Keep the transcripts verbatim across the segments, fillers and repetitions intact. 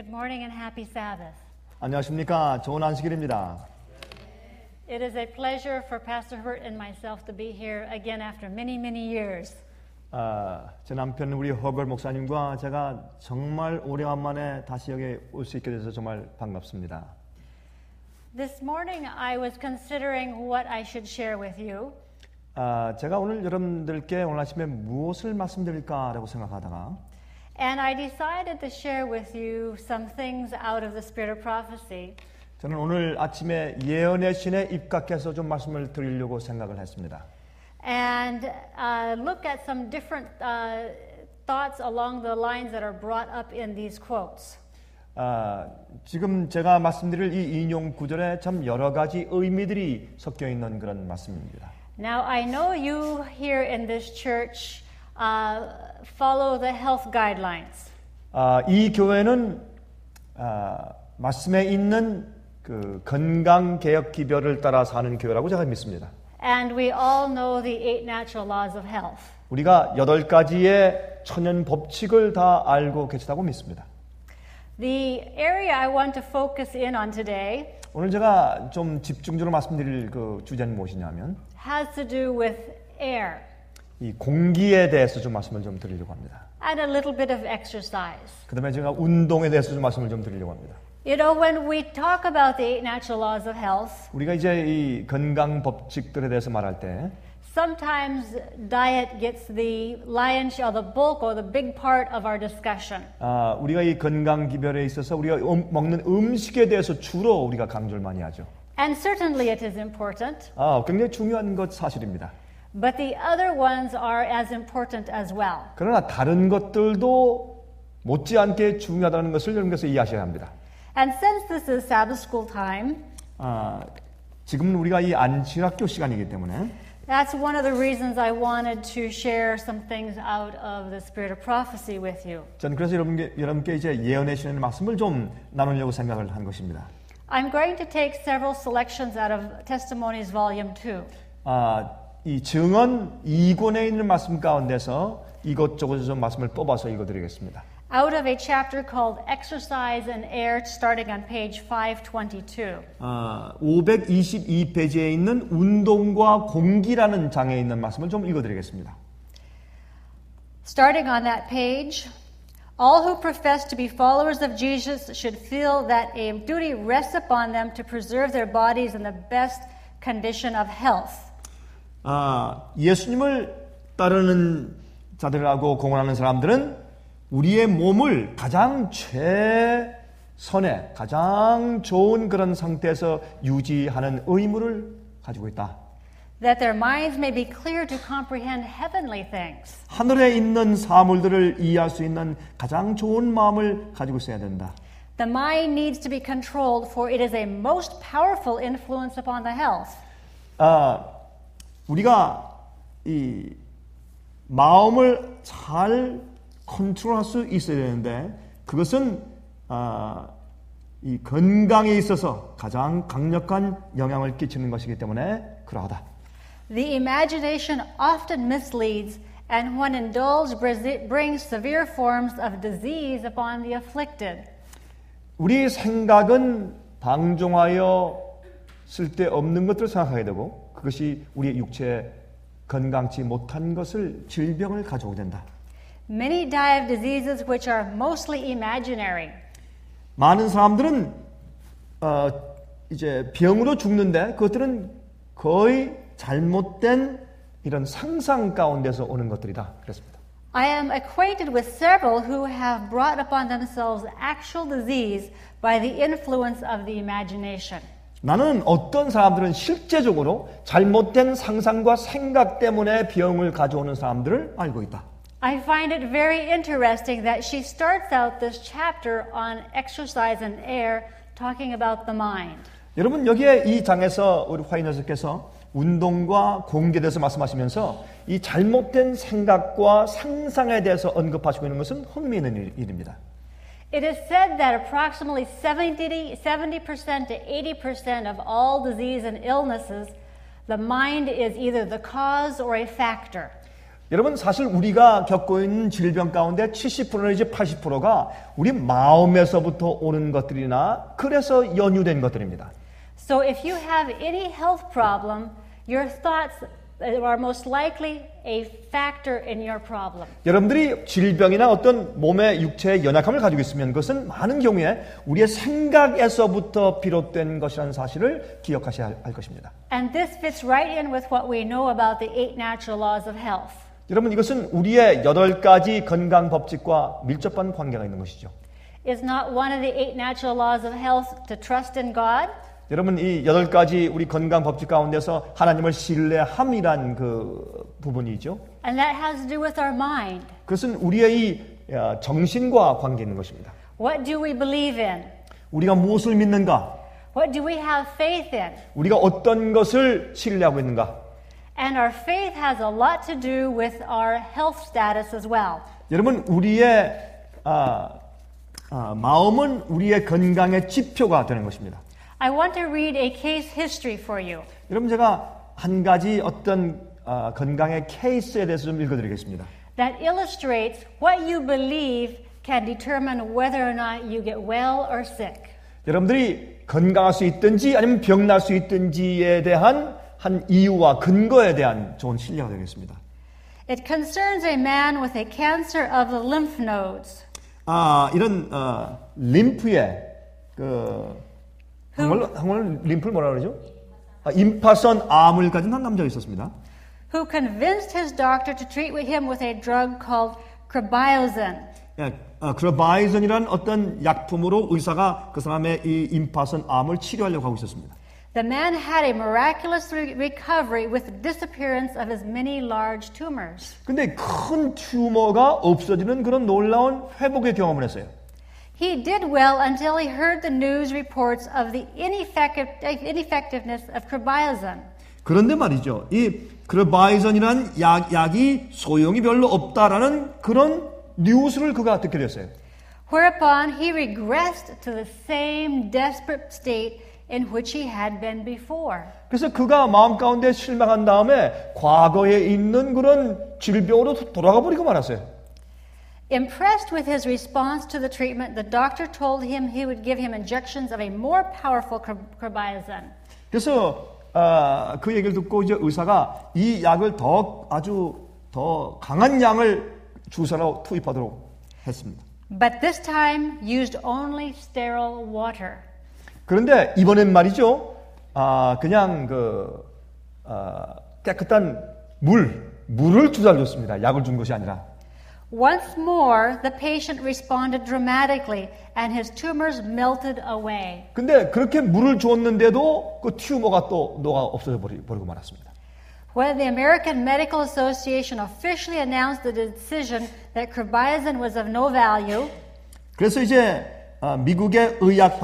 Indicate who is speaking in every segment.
Speaker 1: Good morning and happy Sabbath.
Speaker 2: 안녕하십니까. 좋은 안식일입니다.
Speaker 1: It is a pleasure for Pastor Hurt and myself to be here again after many, many years.
Speaker 2: 아, 제 남편 우리 허걸 목사님과 제가 정말 오래간만에 다시 여기 올 수 있게 돼서 정말 반갑습니다.
Speaker 1: This morning I was considering what I should share with you.
Speaker 2: 아, 제가 오늘 여러분들께 오늘 아침에 무엇을 말씀드릴까라고 생각하다가
Speaker 1: And I decided to share with you some things out of the spirit of prophecy.
Speaker 2: 저는 오늘 아침에 예언의 신에 입각해서 좀 말씀을 드리려고 생각을 했습니다.
Speaker 1: And uh, look at some different uh, thoughts along the lines that are brought up in these quotes.
Speaker 2: 아, 지금 제가 말씀드릴 이 인용 구절에 참 여러 가지 의미들이 섞여 있는 그런 말씀입니다.
Speaker 1: Now I know you here in this church uh, follow the health guidelines.
Speaker 2: 아, 이 교회는 아, 말씀에 있는 그 건강 개혁 기별을 따라 사는 교회라고 제가 믿습니다.
Speaker 1: And we all know the eight natural laws of health.
Speaker 2: 우리가 여덟 가지의 천연 법칙을 다 알고 계시다고 믿습니다.
Speaker 1: The area I want to focus in on today
Speaker 2: 오늘 제가 좀 집중적으로 말씀드릴 그 주제는 무엇이냐면
Speaker 1: has to do with air
Speaker 2: 이 공기에 대해서 좀 말씀을 좀 드리려고 합니다.
Speaker 1: and a little bit of exercise.
Speaker 2: 그다음에 제가 운동에 대해서 좀 말씀을 좀 드리려고 합니다.
Speaker 1: You know, when we talk about the eight natural laws of health,
Speaker 2: 우리가 이제 이 건강 법칙들에 대해서 말할 때
Speaker 1: sometimes diet gets the lion's share, or the bulk, or the big part of our discussion.
Speaker 2: 아, 우리가 이 건강 기별에 있어서 우리가 음, 먹는 음식에 대해서 주로 우리가 강조를 많이 하죠.
Speaker 1: And certainly it is important,
Speaker 2: 아, 굉장히 중요한 것 사실입니다.
Speaker 1: but the other ones are as important as well.
Speaker 2: 그러나 다른 것들도 못지않게 중요하다는 것을 여러분께서 이해하셔야 합니다.
Speaker 1: And since this is Sabbath school time,
Speaker 2: 아, 지금은 우리가 이 안식학교 시간이기 때문에
Speaker 1: that's one of the reasons I wanted to share some things out of the spirit of prophecy with you.
Speaker 2: 저는 그래서 여러분께, 여러분께 이제 예언의 신의 말씀을 좀 나누려고 생각을 한 것입니다.
Speaker 1: I'm going to take several selections out of Testimonies Volume two.
Speaker 2: 아, 이 증언 이 권에 있는 말씀 가운데서 이것저것 좀 말씀을 뽑아서 읽어드리겠습니다.
Speaker 1: Out of a chapter called Exercise and Air, starting on page five twenty-two.
Speaker 2: 아, 오백이십이 페이지에 있는 운동과 공기라는 장에 있는 말씀을 좀 읽어드리겠습니다.
Speaker 1: Starting on that page, all who profess to be followers of Jesus should feel that a duty rests upon them to preserve their bodies in the best condition of health.
Speaker 2: 아, 예수님을 따르는 자들하고 공헌하는 사람들은 우리의 몸을 가장 최선의 가장 좋은 그런 상태에서 유지하는 의무를 가지고 있다.
Speaker 1: That their minds may be clear to comprehend heavenly things.
Speaker 2: 하늘에 있는 사물들을 이해할 수 있는 가장 좋은 마음을 가지고 있어야 된다.
Speaker 1: The mind needs to be controlled, for it is a most powerful influence upon the health.
Speaker 2: 아, 우리가 이 마음을 잘 컨트롤할 수 있어야 되는데 그것은 아, 이 건강에 있어서 가장 강력한 영향을 끼치는 것이기 때문에 그러하다.
Speaker 1: The imagination often misleads, and when indulged brings severe forms of disease upon the afflicted.
Speaker 2: 우리 생각은 방종하여 쓸데없는 것들을 생각하게 되고 그것이 우리의 육체에 건강치 못한 것을 질병을 가져오게 된다.
Speaker 1: Many die of diseases which are mostly imaginary.
Speaker 2: 많은 사람들은 어, 이제 병으로 죽는데 그것들은 거의 잘못된 이런 상상 가운데서 오는 것들이다. 그렇습니다.
Speaker 1: I am acquainted with several who have brought upon themselves actual disease by the influence of the imagination.
Speaker 2: 나는 어떤 사람들은 실제적으로 잘못된 상상과 생각 때문에 병을 가져오는 사람들을 알고 있다.
Speaker 1: I find it very interesting that she starts out this chapter on exercise and air talking about the mind.
Speaker 2: 여러분 여기에 이 장에서 우리 화인여사께서 운동과 공기에 대해서 말씀하시면서 이 잘못된 생각과 상상에 대해서 언급하시고 있는 것은 흥미있는 일입니다.
Speaker 1: It is said that approximately seventy percent to eighty percent of all disease and illnesses, the mind is either the cause or a factor.
Speaker 2: 여러분 사실 우리가 겪고 있는 질병 가운데 칠십 퍼센트 내지 팔십 퍼센트가 우리 마음에서부터 오는 것들이나 그래서 연유된 것들입니다.
Speaker 1: So if you have any health problem, your thoughts are most likely a factor in your problem.
Speaker 2: 여러분들이 질병이나 어떤 몸의 육체의 연약함을 가지고 있으면 그것은 많은 경우에 우리의 생각에서부터 비롯된 것이라는 사실을 기억하셔야 할 것입니다.
Speaker 1: And this fits right in with what we know about the eight natural laws of health.
Speaker 2: 여러분 이것은 우리의 여덟 가지 건강 법칙과 밀접한 관계가 있는 것이죠.
Speaker 1: Is not one of the eight natural laws of health to trust in God?
Speaker 2: 여러분 이 여덟 가지 우리 건강 법칙 가운데서 하나님을 신뢰함이란 그 부분이죠.
Speaker 1: And that has to do with our mind.
Speaker 2: 그것은 우리의 이 정신과 관계 있는 것입니다.
Speaker 1: What do we believe in?
Speaker 2: 우리가 무엇을 믿는가?
Speaker 1: What do we have faith in?
Speaker 2: 우리가 어떤 것을 신뢰하고 있는가?
Speaker 1: And our faith has a lot to do with our health status as well.
Speaker 2: 여러분 우리의 아, 아, 마음은 우리의 건강의 지표가 되는 것입니다.
Speaker 1: I want to read a case history for you.
Speaker 2: 여러분 제가 한 가지 어떤 아, 건강의 케이스에 대해서 좀 읽어드리겠습니다.
Speaker 1: That illustrates what you believe can determine whether or not you get well or sick.
Speaker 2: 여러분들이 건강할 수 있든지 아니면 병날 수 있든지에 대한 한 이유와 근거에 대한 좋은 신뢰가 되겠습니다.
Speaker 1: It concerns a man with a cancer of the lymph nodes.
Speaker 2: 아 이런 어, 림프의 그 한국말로 한국말로 림프를 뭐라 그러죠? 아, 임파선 암을 가진 한 남자가 있었습니다.
Speaker 1: Who convinced his doctor to treat him with a drug called Cryobiozin.
Speaker 2: 예, 어, 크로바이zon이라는 어떤 약품으로 의사가 그 사람의 이 임파선 암을 치료하려고 하고 있었습니다.
Speaker 1: The man had a miraculous re- recovery with the disappearance of his many large tumors.
Speaker 2: 근데 큰 튜머가 없어지는 그런 놀라운 회복의 경험을 했어요.
Speaker 1: He did well until he heard the news reports of the ineffective, ineffectiveness of Cryobiozin.
Speaker 2: 그런데 말이죠. 이 크로바이zon이라는 약, 약이 소용이 별로 없다라는 그런 뉴스를 그가 듣게 됐어요.
Speaker 1: Whereupon he regressed to the same desperate state in which he had been before.
Speaker 2: 그래서 그가 마음 가운데 실망한 다음에 과거에 있는 그런 질병으로 돌아가 버리고 말았어요.
Speaker 1: Impressed with his response to the treatment, the doctor told him he would give him injections of a more powerful Cryobiozin.
Speaker 2: 그래서 어, 그 얘기를 듣고 이제 의사가 이 약을 더 아주 더 강한 양을 주사로 투입하도록 했습니다.
Speaker 1: But this time used only sterile water.
Speaker 2: 그런데 이번엔 말이죠. 아, 그냥 그 아, 깨끗한 물, 물을 주사를 줬습니다. 약을 준 것이 아니라.
Speaker 1: Once more, the patient responded dramatically, and his tumors melted away.
Speaker 2: 근데 그렇게 물을 줬는데도 그 튜머가 또 녹아 없어져 버리, 버리고 말았습니다.
Speaker 1: When the American Medical Association officially announced the decision that Cryobiozin was of no value,
Speaker 2: 그래서 이제 아, 미국의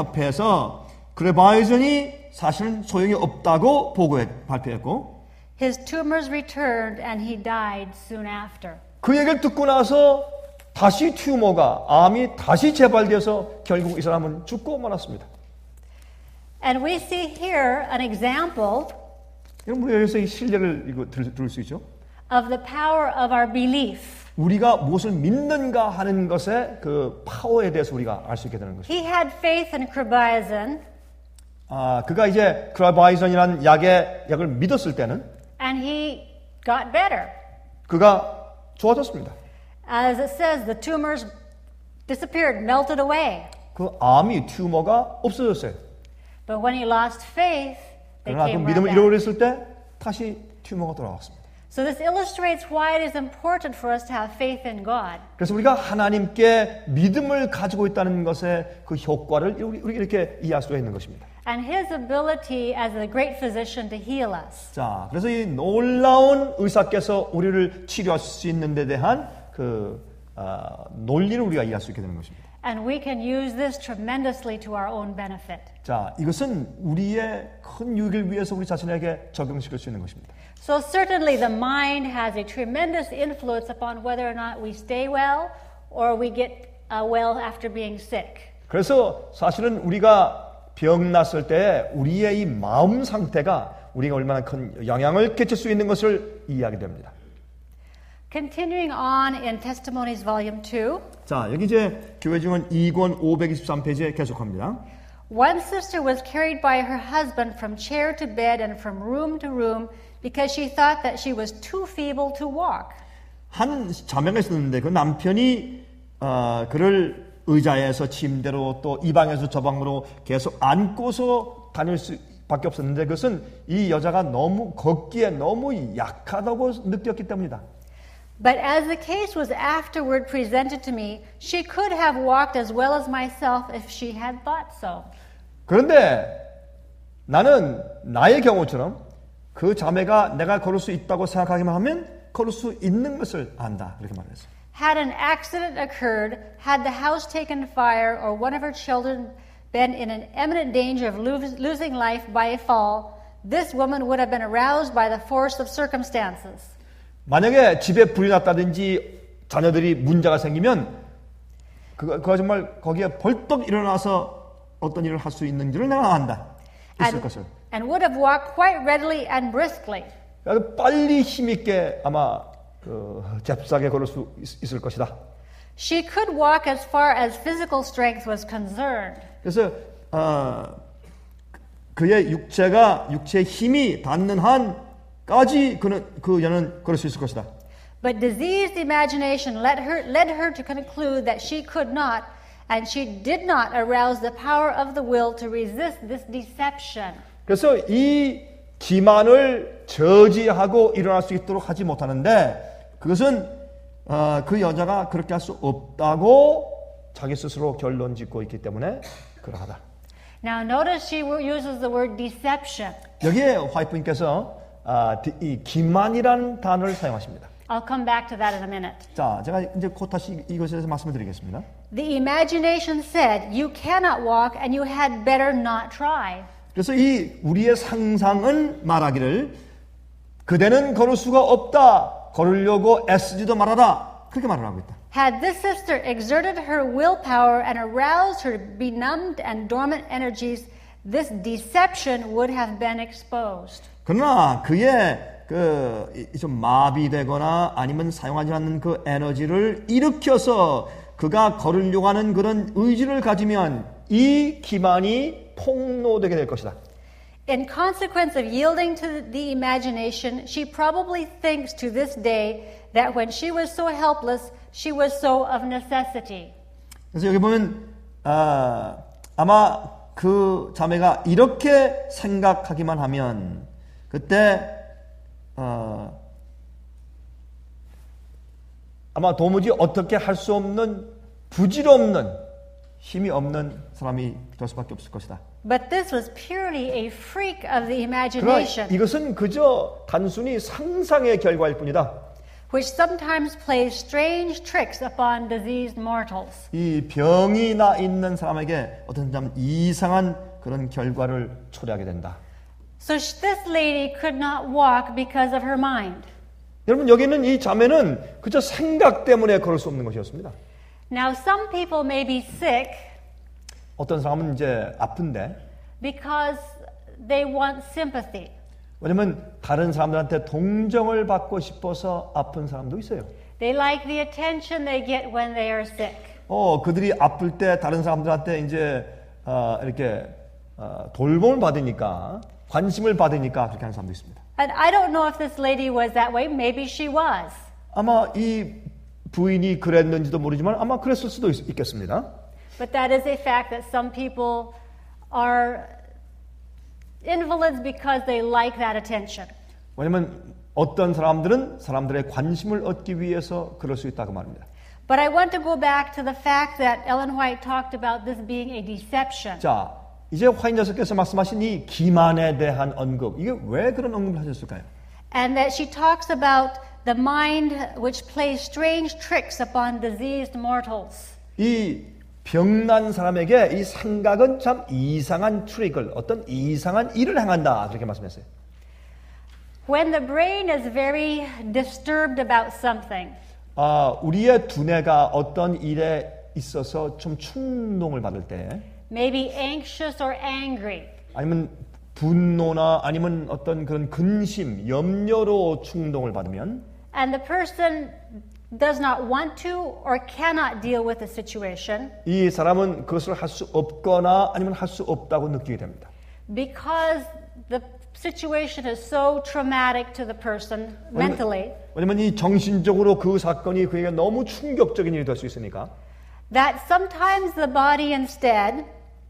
Speaker 2: 의학협회에서 크로바이zon이 사실은 소용이 없다고 보고해 발표했고,
Speaker 1: his tumors returned and he died soon after.
Speaker 2: 그 얘기를 듣고 나서 다시 튜머가 암이 다시 재발돼서 결국 이 사람은 죽고 말았습니다.
Speaker 1: And we see here an example
Speaker 2: 여러분 우리 여기서 이 신뢰를 이거 들, 들을 수 있죠?
Speaker 1: of the power of our belief.
Speaker 2: 우리가 무엇을 믿는가 하는 것의 그 파워에 대해서 우리가 알 수 있게 되는 것입니다.
Speaker 1: He had faith in Cryobiozin,
Speaker 2: 아, 그가 이제 크로바이zon이라는 약의 약을 믿었을 때는
Speaker 1: and he got better.
Speaker 2: 그가 좋아졌습니다.
Speaker 1: As it says, the tumors disappeared, melted away.
Speaker 2: 그 암이 튜머가 없어졌어요.
Speaker 1: But when he lost faith, they
Speaker 2: 그러나 그
Speaker 1: came
Speaker 2: 믿음을
Speaker 1: right back.
Speaker 2: 잃어버렸을 때 다시 튜머가 돌아왔습니다.
Speaker 1: So this illustrates why it is important for us to have faith in God.
Speaker 2: 그래서 우리가 하나님께 믿음을 가지고 있다는 것의 그 효과를 우리, 우리 이렇게 이해할 수가 있는 것입니다.
Speaker 1: And his ability as a great physician to heal us.
Speaker 2: 자, 그래서 이 놀라운 의사께서 우리를 치료할 수 있는 데 대한 그 어, 논리를 우리가 이해할 수 있게 되는 것입니다.
Speaker 1: And we can use this tremendously to our own benefit.
Speaker 2: 자, 이것은 우리의 큰 유익을 위해서 우리 자신에게 적용시킬 수 있는 것입니다.
Speaker 1: So certainly the mind has a tremendous influence upon whether or not we stay well or we get uh, well after being sick.
Speaker 2: 그래서 사실은 우리가 병 났을 때 우리의 이 마음 상태가 우리가 얼마나 큰 영향을 끼칠 수 있는 것을 이해하게 됩니다.
Speaker 1: Continuing on in Testimonies Volume two.
Speaker 2: 자, 여기 이제 교회 증언 이 권 오백이십삼 페이지에 계속합니다.
Speaker 1: One sister was carried by her husband from chair to bed and from room to room because she thought that she was too feeble to walk.
Speaker 2: 한 자매가 있었는데 그 남편이 어, 그를 의자에서 침대로 또 이 방에서 저 방으로 계속 안고서 다닐 수밖에 없었는데 그것은 이 여자가 너무 걷기에 너무 약하다고 느꼈기 때문이다.
Speaker 1: But as the case was afterward presented to me, she could have walked as well as myself if she had thought so.
Speaker 2: 그런데 나는 나의 경우처럼 그 자매가 내가 걸을 수 있다고 생각하기만 하면 걸을 수 있는 것을 안다. 이렇게 말했어요.
Speaker 1: Had an accident occurred, had the house taken fire, or one of her children been in an imminent danger of lose, losing life by a fall, this woman would have been aroused by the force of circumstances. 만약에 집에 불이 났다든지 자녀들이 문제가 생기면 그거, 그거 정말 거기에 벌떡 일어나서 어떤 일을 할 수 있는지를 내가 안다. 있을 And,
Speaker 2: 것을.
Speaker 1: and would have walked quite readily and briskly.
Speaker 2: 빨리 힘있게 아마 그 잽싸게 걸을 수 있, 있을 것이다.
Speaker 1: She could walk as far as physical strength was concerned.
Speaker 2: 그래서 어, 그의 육체가 육체의 힘이 닿는 한까지 그는 그 여는 걸을 수 있을 것이다.
Speaker 1: But diseased imagination led her led her to conclude that she could not, and she did not arouse the power of the will to resist this deception.
Speaker 2: 그래서 이 기만을 저지하고 일어날 수 있도록 하지 못하는데 그것은 어, 그 여자가 그렇게 할 수 없다고 자기 스스로 결론 짓고 있기 때문에 그러하다.
Speaker 1: Now notice she uses the word deception.
Speaker 2: 여기에 화이트님께서 아, 이 기만이라는 단어를 사용하십니다.
Speaker 1: I'll come back to that in a minute.
Speaker 2: 자, 제가 이제 곧 다시 이것에 대해서 말씀을 드리겠습니다.
Speaker 1: The imagination said, "You cannot walk, and you had better not try."
Speaker 2: 그래서 이 우리의 상상은 말하기를 그대는 걸을 수가 없다. 걸으려고 애쓰지도 말아라. 그렇게 말을 하고 있다.
Speaker 1: Had this sister exerted her willpower and aroused her benumbed and dormant energies, this deception would have been exposed.
Speaker 2: 그러나 그의 그 좀 마비되거나 아니면 사용하지 않는 그 에너지를 일으켜서 그가 걸으려고 하는 그런 의지를 가지면 이 기만이 폭로되게 될 것이다.
Speaker 1: In consequence of yielding to the imagination, she probably thinks to this day that when she was so helpless, she was so of necessity.
Speaker 2: 그래서 여기 보면 아, 아마 그 자매가 이렇게 생각하기만 하면 그때 어, 아마 도무지 어떻게 할 수 없는 부질없는 힘이 없는 사람이 될 수밖에 없을 것이다.
Speaker 1: But this was purely a freak of the
Speaker 2: 그러나
Speaker 1: imagination,
Speaker 2: 이것은 그저 단순히 상상의 결과일 뿐이다.
Speaker 1: which sometimes plays strange tricks upon diseased mortals.
Speaker 2: 이 병이 나 있는 사람에게 어떤 참 이상한 그런 결과를 초래하게 된다.
Speaker 1: So sh- this lady could not walk because of her mind.
Speaker 2: 여러분 여기는 이 자매는 그저 생각 때문에 걸을 수 없는 것이었습니다.
Speaker 1: Now some people may be sick
Speaker 2: 어떤 사람은 이제 아픈데
Speaker 1: because they want sympathy.
Speaker 2: 왜냐면 다른 사람들한테 동정을 받고 싶어서 아픈 사람도 있어요.
Speaker 1: They like the attention they get when they are sick.
Speaker 2: 어, 그들이 아플 때 다른 사람들한테 이제 어, 이렇게 어, 돌봄을 받으니까 관심을 받으니까 그렇게 하는 사람도 있습니다.
Speaker 1: And I don't know if this lady was that way. Maybe she was.
Speaker 2: 아마 이 부인이 그랬는지도 모르지만 아마 그랬을 수도 있, 있겠습니다.
Speaker 1: But that is a fact that some people are invalids because they like that attention.
Speaker 2: 왜냐면 어떤 사람들은 사람들의 관심을 얻기 위해서 그럴 수 있다고 말합니다.
Speaker 1: But I want to go back to the fact that Ellen White talked about this being a deception.
Speaker 2: 자, 이제 화인 여사께서 말씀하신 이 기만에 대한 언급, 이게 왜 그런 언급을 하셨을까요?
Speaker 1: And that she talks about the mind which plays strange tricks upon diseased mortals.
Speaker 2: 이 병난 사람에게 이 생각은 참 이상한 트릭을, 어떤 이상한 일을 행한다. 그렇게 말씀했어요.
Speaker 1: When the brain is very disturbed about something,
Speaker 2: 아, 우리의 두뇌가 어떤 일에 있어서 좀 충동을 받을 때,
Speaker 1: maybe anxious or angry,
Speaker 2: 아니면 분노나 아니면 어떤 그런 근심, 염려로 충동을 받으면,
Speaker 1: and the person does not want to or cannot deal with the situation,
Speaker 2: 이 사람은 그것을 할 수 없거나 아니면 할 수 없다고 느끼게 됩니다.
Speaker 1: because the situation is so traumatic to the person mentally,
Speaker 2: 왜냐면 이 정신적으로 그 사건이 그에게 너무 충격적인 일이 될 수 있으니까
Speaker 1: that sometimes the body instead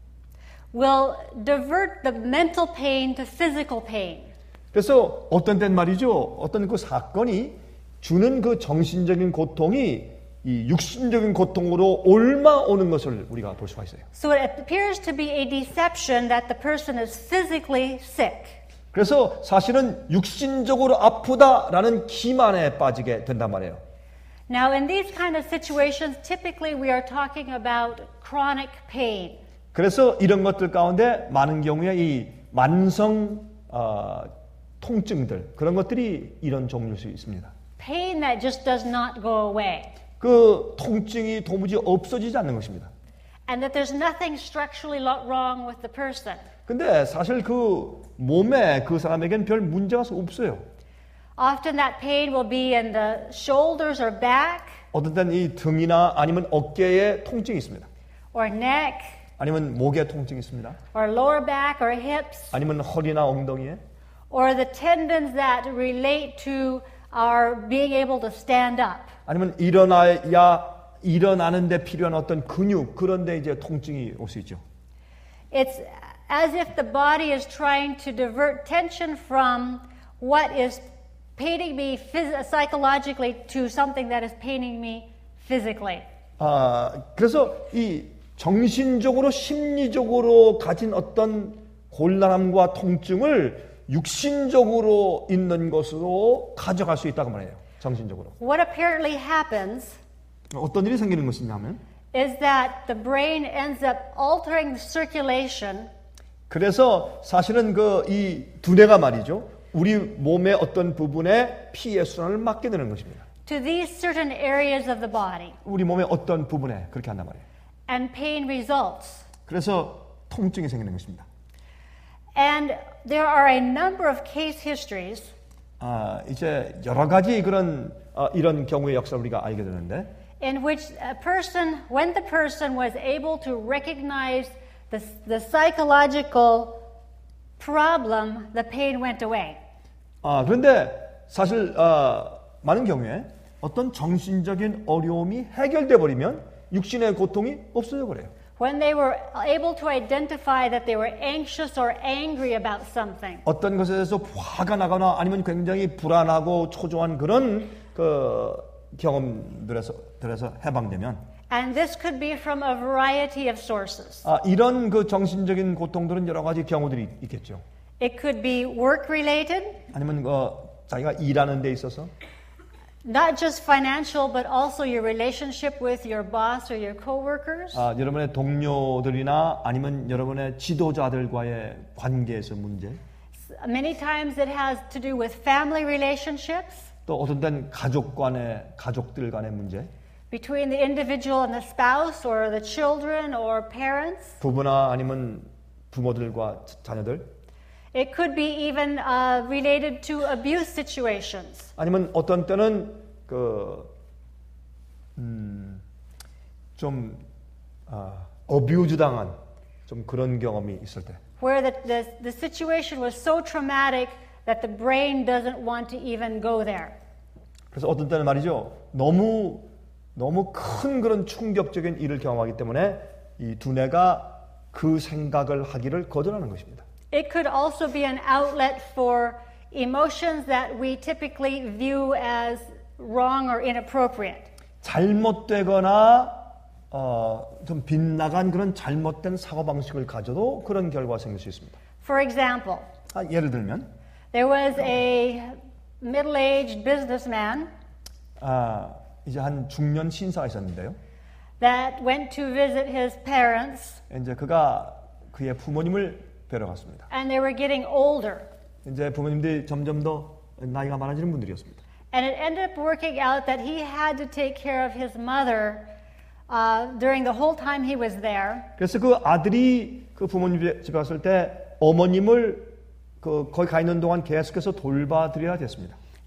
Speaker 1: will divert the mental pain to physical pain.
Speaker 2: 그래서 어떤 때는 말이죠. 어떤 그 사건이 주는 그 정신적인 고통이 이 육신적인 고통으로 옮아오는 것을 우리가 볼 수가 있어요.
Speaker 1: So it appears to be a deception that the person is physically sick.
Speaker 2: 그래서 사실은 육신적으로 아프다라는 기만에 빠지게 된단 말이에요.
Speaker 1: Now, in these kind of situations, typically we are talking about chronic pain.
Speaker 2: 그래서 이런 것들 가운데 많은 경우에 이 만성 어, 통증들 그런 것들이 이런 종류일 수 있습니다.
Speaker 1: Pain that just does not go away.
Speaker 2: 그 통증이 도무지 없어지지 않는 것입니다.
Speaker 1: And that there's nothing structurally wrong with the person.
Speaker 2: 근데 사실 그 몸에 그 사람에겐 별 문제가 없어요.
Speaker 1: Often that pain will be in the shoulders or back.
Speaker 2: 어떤 때는 이 등이나 아니면 어깨에 통증이 있습니다.
Speaker 1: Or neck.
Speaker 2: 아니면 목에 통증이 있습니다.
Speaker 1: Or lower back or hips.
Speaker 2: 아니면 허리나 엉덩이에.
Speaker 1: Or the tendons that relate to our being able to stand up.
Speaker 2: 아니면 일어나야 일어나는데 필요한 어떤 근육 그런데 이제 통증이 올 수 있죠.
Speaker 1: It's as if the body is trying to divert tension from what is paining me phys- psychologically to something that is paining me physically.
Speaker 2: 아, 그래서 이 정신적으로 심리적으로 가진 어떤 곤란함과 통증을 육신적으로 있는 것으로 가져갈 수 있다고 말해요. 정신적으로.
Speaker 1: What apparently happens
Speaker 2: 어떤 일이 생기는 것이냐면
Speaker 1: is that the brain ends up altering the circulation.
Speaker 2: 그래서 사실은 그 이 두뇌가 말이죠. 우리 몸의 어떤 부분에 피의 순환을 막게 되는 것입니다.
Speaker 1: To these certain areas of the body.
Speaker 2: 우리 몸의 어떤 부분에 그렇게 한단 말이에요.
Speaker 1: And pain results.
Speaker 2: 그래서 통증이 생기는 것입니다.
Speaker 1: And there are a number of case histories.
Speaker 2: 아, 이제 여러 가지 그런 어, 이런 경우의 역사를 우리가 알게 되는데
Speaker 1: in which a person, when the person was able to recognize the, the psychological problem, the pain went away.
Speaker 2: 아, 그런데 사실 어, 많은 경우에 어떤 정신적인 어려움이 해결돼 버리면 육신의 고통이 없어져 버려요.
Speaker 1: When they were able to identify that they were anxious or angry about something.
Speaker 2: 어떤 것에 대해서 화가 나거나 아니면 굉장히 불안하고 초조한 그런 그 경험들에서 들에서 해방되면
Speaker 1: And this could be from a variety of sources.
Speaker 2: 아, 이런 그 정신적인 고통들은 여러 가지 경우들이 있겠죠.
Speaker 1: It could be work related.
Speaker 2: 아니면 어, 자기가 일하는 데 있어서
Speaker 1: Not just financial, but also your relationship with your boss or your coworkers.
Speaker 2: 아, 여러분의 동료들이나 아니면 여러분의 지도자들과의 관계에서 문제.
Speaker 1: Many times it has to do with family relationships.
Speaker 2: 또 어떤 때는 가족 간의 가족들 간의 문제.
Speaker 1: Between the individual and the spouse or the children or parents.
Speaker 2: 부부나 아니면 부모들과 자녀들.
Speaker 1: It could be even uh, related to abuse situations.
Speaker 2: 아니면 어떤 때는 그 음, 좀 아, 어뷰즈 당한 좀 그런 경험이 있을 때.
Speaker 1: Where the, the the situation was so traumatic that the brain doesn't want to even go there.
Speaker 2: 그래서 어떤 때는 말이죠. 너무 너무 큰 그런 충격적인 일을 경험하기 때문에 이 두뇌가 그 생각을 하기를 거절하는 것입니다.
Speaker 1: It could also be an outlet for emotions that we typically view as wrong or inappropriate.
Speaker 2: 잘못되거나 어, 좀 빗나간 그런 잘못된 사고방식을 가져도 그런 결과가 생길 수 있습니다.
Speaker 1: For example,
Speaker 2: 아, 예를 들면
Speaker 1: there was a middle-aged businessman
Speaker 2: 아, 이제 한 중년 신사가 있었는데요.
Speaker 1: that went to visit his parents.
Speaker 2: 이제 그가 그의 부모님을 뵈러 갔습니다.
Speaker 1: And they were getting older.
Speaker 2: 이제 부모님들이 점점 더 나이가 많아지는 분들이었습니다.
Speaker 1: And it ended up working out that he had to take care of his mother uh, during the whole time he was there.
Speaker 2: 그래서 그 아들이 그 부모님 집에 갔을 때 어머님을 그 거기 가 있는 동안 계속해서 돌봐드려야 됐습니다.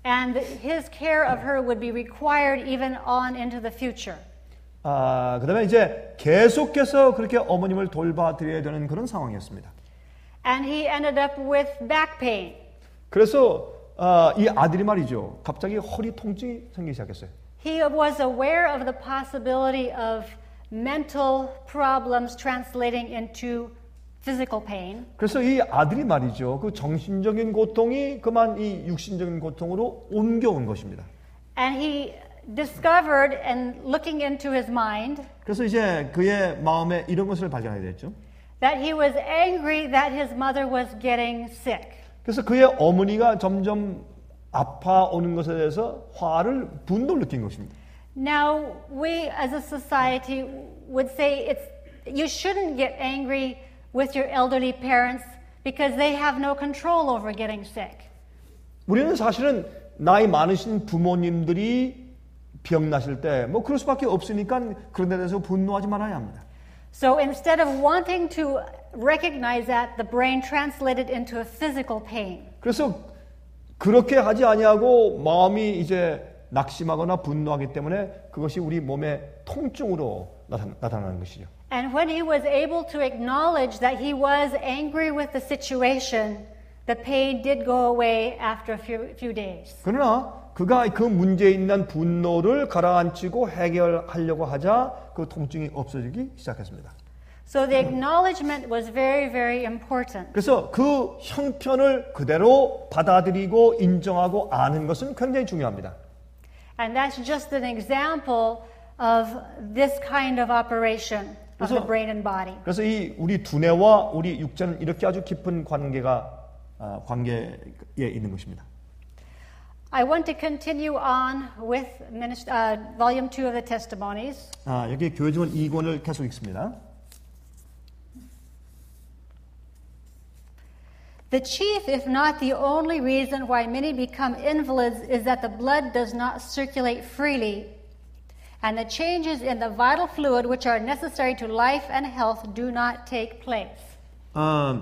Speaker 1: And his care of her would be required even on into the future.
Speaker 2: 아, 그다음에 이제 계속해서 그렇게 어머님을 돌봐드려야 되는 그런 상황이었습니다.
Speaker 1: And he ended up with back pain.
Speaker 2: 그래서 아, 이 아들이 말이죠. 갑자기 허리 통증이 생기기 시작했어요.
Speaker 1: He was aware of the possibility of mental problems translating into physical pain.
Speaker 2: 그래서 이 아들이 말이죠. 그 정신적인 고통이 그만 이 육신적인 고통으로 옮겨온 것입니다.
Speaker 1: And he discovered and looking into his mind
Speaker 2: 그래서 이제 그의 마음에 이런 것을 발견하게 됐죠.
Speaker 1: that he was angry that his mother was getting sick.
Speaker 2: 그래서 그의 어머니가 점점 아파오는 것에 대해서 화를 분노를 느낀 것입니다.
Speaker 1: Now, we as a society would say it's you shouldn't get angry with your elderly parents because they have no control over getting sick.
Speaker 2: 우리는 사실은 나이 많으신 부모님들이 병나실 때 뭐 그럴 수밖에 없으니까 그런 데 대해서 분노하지 말아야 합니다.
Speaker 1: So instead of wanting to recognize that, the brain translated into a physical pain.
Speaker 2: 그래서 그렇게 하지 아니하고 마음이 이제 낙심하거나 분노하기 때문에 그것이 우리 몸의 통증으로 나타, 나타나는 것이죠.
Speaker 1: And when he was able to acknowledge that he was angry with the situation, the pain did go away after a few, few days.
Speaker 2: 그러나 그가 그 문제에 있는 분노를 가라앉히고 해결하려고 하자 그 통증이 없어지기 시작했습니다.
Speaker 1: So the acknowledgement was very, very important.
Speaker 2: 그래서 그 형편을 그대로 받아들이고 인정하고 아는 것은 굉장히 중요합니다.
Speaker 1: And that's just an example of this kind of operation of the brain and body.
Speaker 2: 그래서 이 우리 두뇌와 우리 육체는 이렇게 아주 깊은 관계가 아, 관계에 있는 것입니다.
Speaker 1: I want to continue on with minister, uh, volume two of the testimonies.
Speaker 2: 아, 여기 교회증언 이 권을 계속 읽습니다.
Speaker 1: The chief, if not the only reason why many become invalids is that the blood does not circulate freely, and the changes in the vital fluid which are necessary to life and health do not take place.
Speaker 2: 아,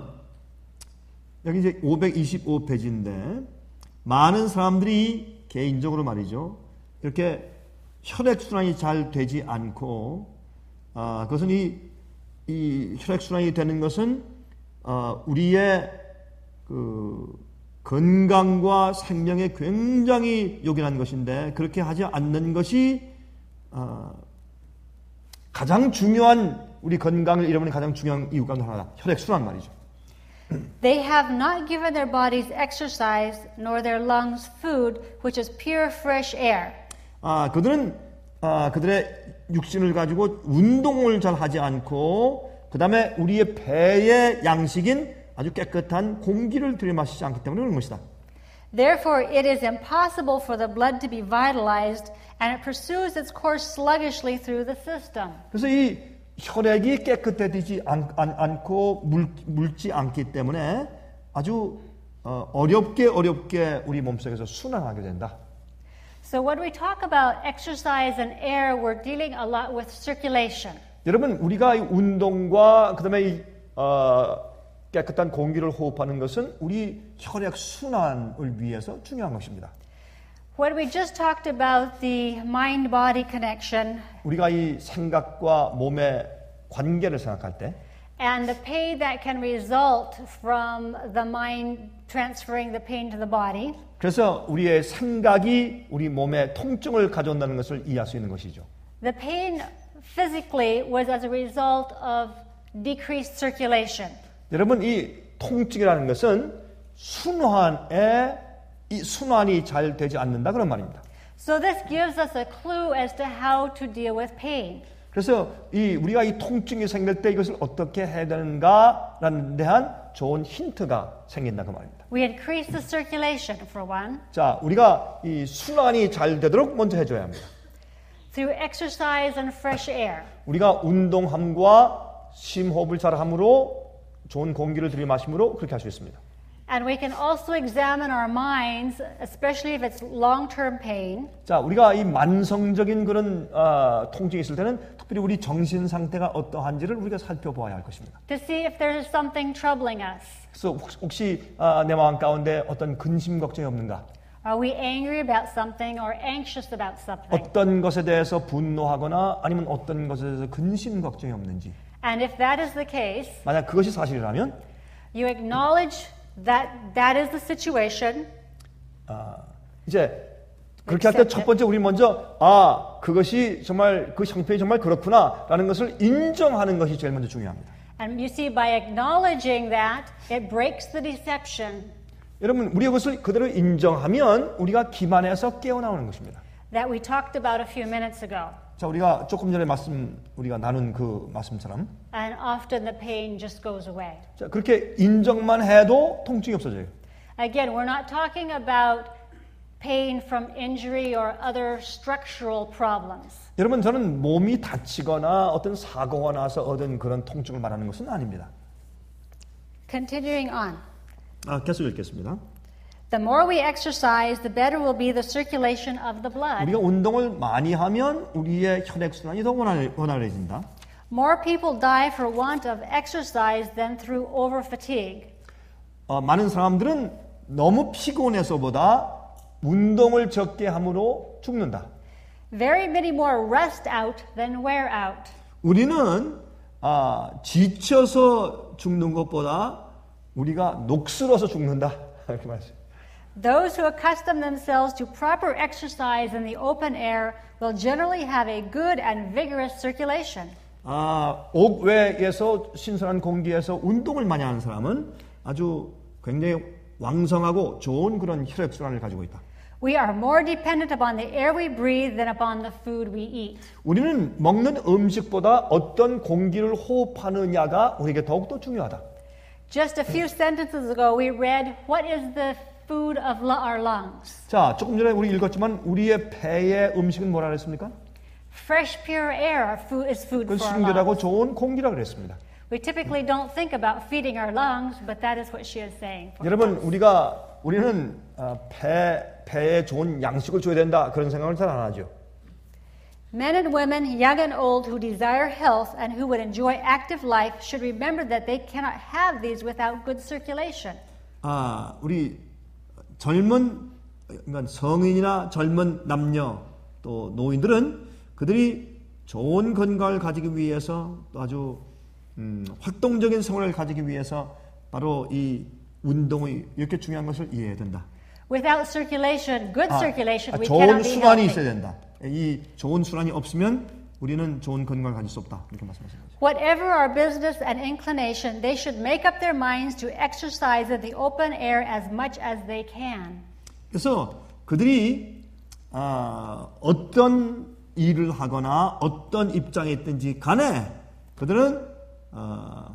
Speaker 2: 여기 이제 오백이십오 페이지인데 많은 사람들이 개인적으로 말이죠. 이렇게 혈액 순환이 잘 되지 않고, 아, 그것은 이, 이 혈액 순환이 되는 것은 아, 우리의 그 건강과 생명에 굉장히 요긴한 것인데 그렇게 하지 않는 것이 어, 가장 중요한 우리 건강을 잃어버리는 가장 중요한 이유 가운데 하나다. 혈액순환 말이죠.
Speaker 1: They have not given their bodies exercise nor their lungs food, which is pure fresh air.
Speaker 2: 아, 그들은 아, 그들의 육신을 가지고 운동을 잘 하지 않고 그 다음에 우리의 배의 양식인 아주 깨끗한 공기를 들이마시지 않기 때문에 그런 것이다.
Speaker 1: Therefore, it is impossible for the blood to be vitalized, and it pursues its course sluggishly through the system.
Speaker 2: 그래서 이 혈액이 깨끗해지지 않, 않, 않고 물, 묽지 않기 때문에 아주 어, 어렵게 어렵게 우리 몸속에서 순환하게 된다.
Speaker 1: So when we talk about exercise and air, we're dealing a lot with circulation.
Speaker 2: 여러분, 우리가 이 운동과 그다음에 이 어, 깨끗한 공기를 호흡하는 것은 우리 혈액 순환을 위해서 중요한 것입니다.
Speaker 1: When we just talked about the mind-body connection,
Speaker 2: 우리가 이 생각과 몸의 관계를 생각할 때,
Speaker 1: and the pain that can result from the mind transferring the pain to the body,
Speaker 2: 그래서 우리의 생각이 우리 몸에 통증을 가져온다는 것을 이해할 수 있는 것이죠.
Speaker 1: the pain physically was as a result of decreased circulation.
Speaker 2: 여러분, 이 통증이라는 것은 순환에 이 순환이 잘 되지 않는다 그런 말입니다.
Speaker 1: So this gives us a clue as to how to deal with pain.
Speaker 2: 그래서 이 우리가 이 통증이 생길 때 이것을 어떻게 해야 되는가라는 대한 좋은 힌트가 생긴다 그 말입니다.
Speaker 1: We increase the circulation for one.
Speaker 2: 자, 우리가 이 순환이 잘 되도록 먼저 해줘야 합니다.
Speaker 1: Through exercise and fresh air.
Speaker 2: 우리가 운동함과 심호흡을 잘함으로 좋은 공기를 들이마심으로 그렇게 할 수 있습니다.
Speaker 1: And we can also examine our minds, especially if it's long-term pain.
Speaker 2: 자, 우리가 이 만성적인 그런 어, 통증이 있을 때는 특별히 우리 정신 상태가 어떠한지를 우리가 살펴보아야 할 것입니다.
Speaker 1: To see if there's something troubling us.
Speaker 2: 그래서 혹시, 혹시 어, 내 마음 가운데 어떤 근심 걱정이 없는가?
Speaker 1: Are we angry about something or anxious about something?
Speaker 2: 어떤 것에 대해서 분노하거나 아니면 어떤 것에 대해서 근심 걱정이 없는지.
Speaker 1: And if that is the case,
Speaker 2: 만약 그것이 사실이라면
Speaker 1: you acknowledge that that is the situation.
Speaker 2: 아, 이제 그렇게 할 때 첫 번째 우리 먼저 아 그것이 정말 그 형편이 정말 그렇구나라는 것을 인정하는 것이 제일 먼저 중요합니다.
Speaker 1: And you see, by acknowledging that, it breaks the deception
Speaker 2: 여러분 우리 그것을 그대로 인정하면 우리가 기만에서 깨어나오는 것입니다.
Speaker 1: that we talked about a few minutes ago.
Speaker 2: 자 우리가 조금 전에 말씀 우리가 나눈 그 말씀처럼
Speaker 1: And often the pain just goes away.
Speaker 2: 자 그렇게 인정만 해도 통증이 없어져요.
Speaker 1: Again, we're not talking about pain from injury or other structural problems.
Speaker 2: 여러분 저는 몸이 다치거나 어떤 사고가 나서 얻은 그런 통증을 말하는 것은 아닙니다.
Speaker 1: Continuing on.
Speaker 2: 아, 계속 읽겠습니다.
Speaker 1: The more we exercise, the better will be the circulation of the blood.
Speaker 2: 우리가 운동을 많이 하면 우리의 혈액순환이 더 원활, 원활해진다.
Speaker 1: More people die for want of exercise than through over fatigue.
Speaker 2: 어, 많은 사람들은 너무 피곤해서보다 운동을 적게 함으로 죽는다.
Speaker 1: Very many more rest out than wear out.
Speaker 2: 우리는 아, 지쳐서 죽는 것보다 우리가 녹슬어서 죽는다. 이렇게 말했어요.
Speaker 1: Those who accustom themselves to proper exercise in the open air will generally have a good and vigorous circulation.
Speaker 2: 아, 옥외에서 신선한 공기에서 운동을 많이 하는 사람은 아주 굉장히 왕성하고 좋은 그런 혈액순환을 가지고 있다.
Speaker 1: We are more dependent upon the air we breathe than upon the food we eat.
Speaker 2: 우리는 먹는 음식보다 어떤 공기를 호흡하느냐가 우리에게 더욱더 중요하다.
Speaker 1: Just a few sentences ago we read, what is the food of our lungs?
Speaker 2: 자, 조금 전에 우리 읽었지만 우리의 폐의 음식은 뭐라 그랬습니까?
Speaker 1: Fresh, pure air food is food
Speaker 2: 그
Speaker 1: for our
Speaker 2: 순결하고
Speaker 1: lungs.
Speaker 2: 좋은 공기라 그랬습니다.
Speaker 1: We typically don't think about feeding our lungs, but that is what she is saying. For
Speaker 2: 여러분,
Speaker 1: us.
Speaker 2: 우리가 우리는 어, 폐 폐에 좋은 양식을 줘야 된다 그런 생각을 잘 안 하죠.
Speaker 1: Men and women, young and old, who desire health and who would enjoy active life should remember that they cannot have these without good circulation.
Speaker 2: 아, 우리 젊은 그러니까 성인이나 젊은 남녀 또 노인들은 그들이 좋은 건강을 가지기 위해서 또 아주 음, 활동적인 생활을 가지기 위해서 바로 이 운동이 이렇게 중요한 것을 이해해야 된다.
Speaker 1: Without circulation, good
Speaker 2: 아,
Speaker 1: circulation,
Speaker 2: 아,
Speaker 1: we
Speaker 2: 좋은
Speaker 1: cannot be
Speaker 2: 순환이
Speaker 1: healthy.
Speaker 2: 있어야 된다. 이 좋은 순환이 없으면 우리는 좋은 건강을 가질 수 없다. 이렇게 말씀하신 거죠.
Speaker 1: Whatever our business and inclination, they should make up their minds to exercise in the open air as much as they can.
Speaker 2: 그래서 그들이 아, 어떤 일을 하거나 어떤 입장에 있든지 간에 그들은 아,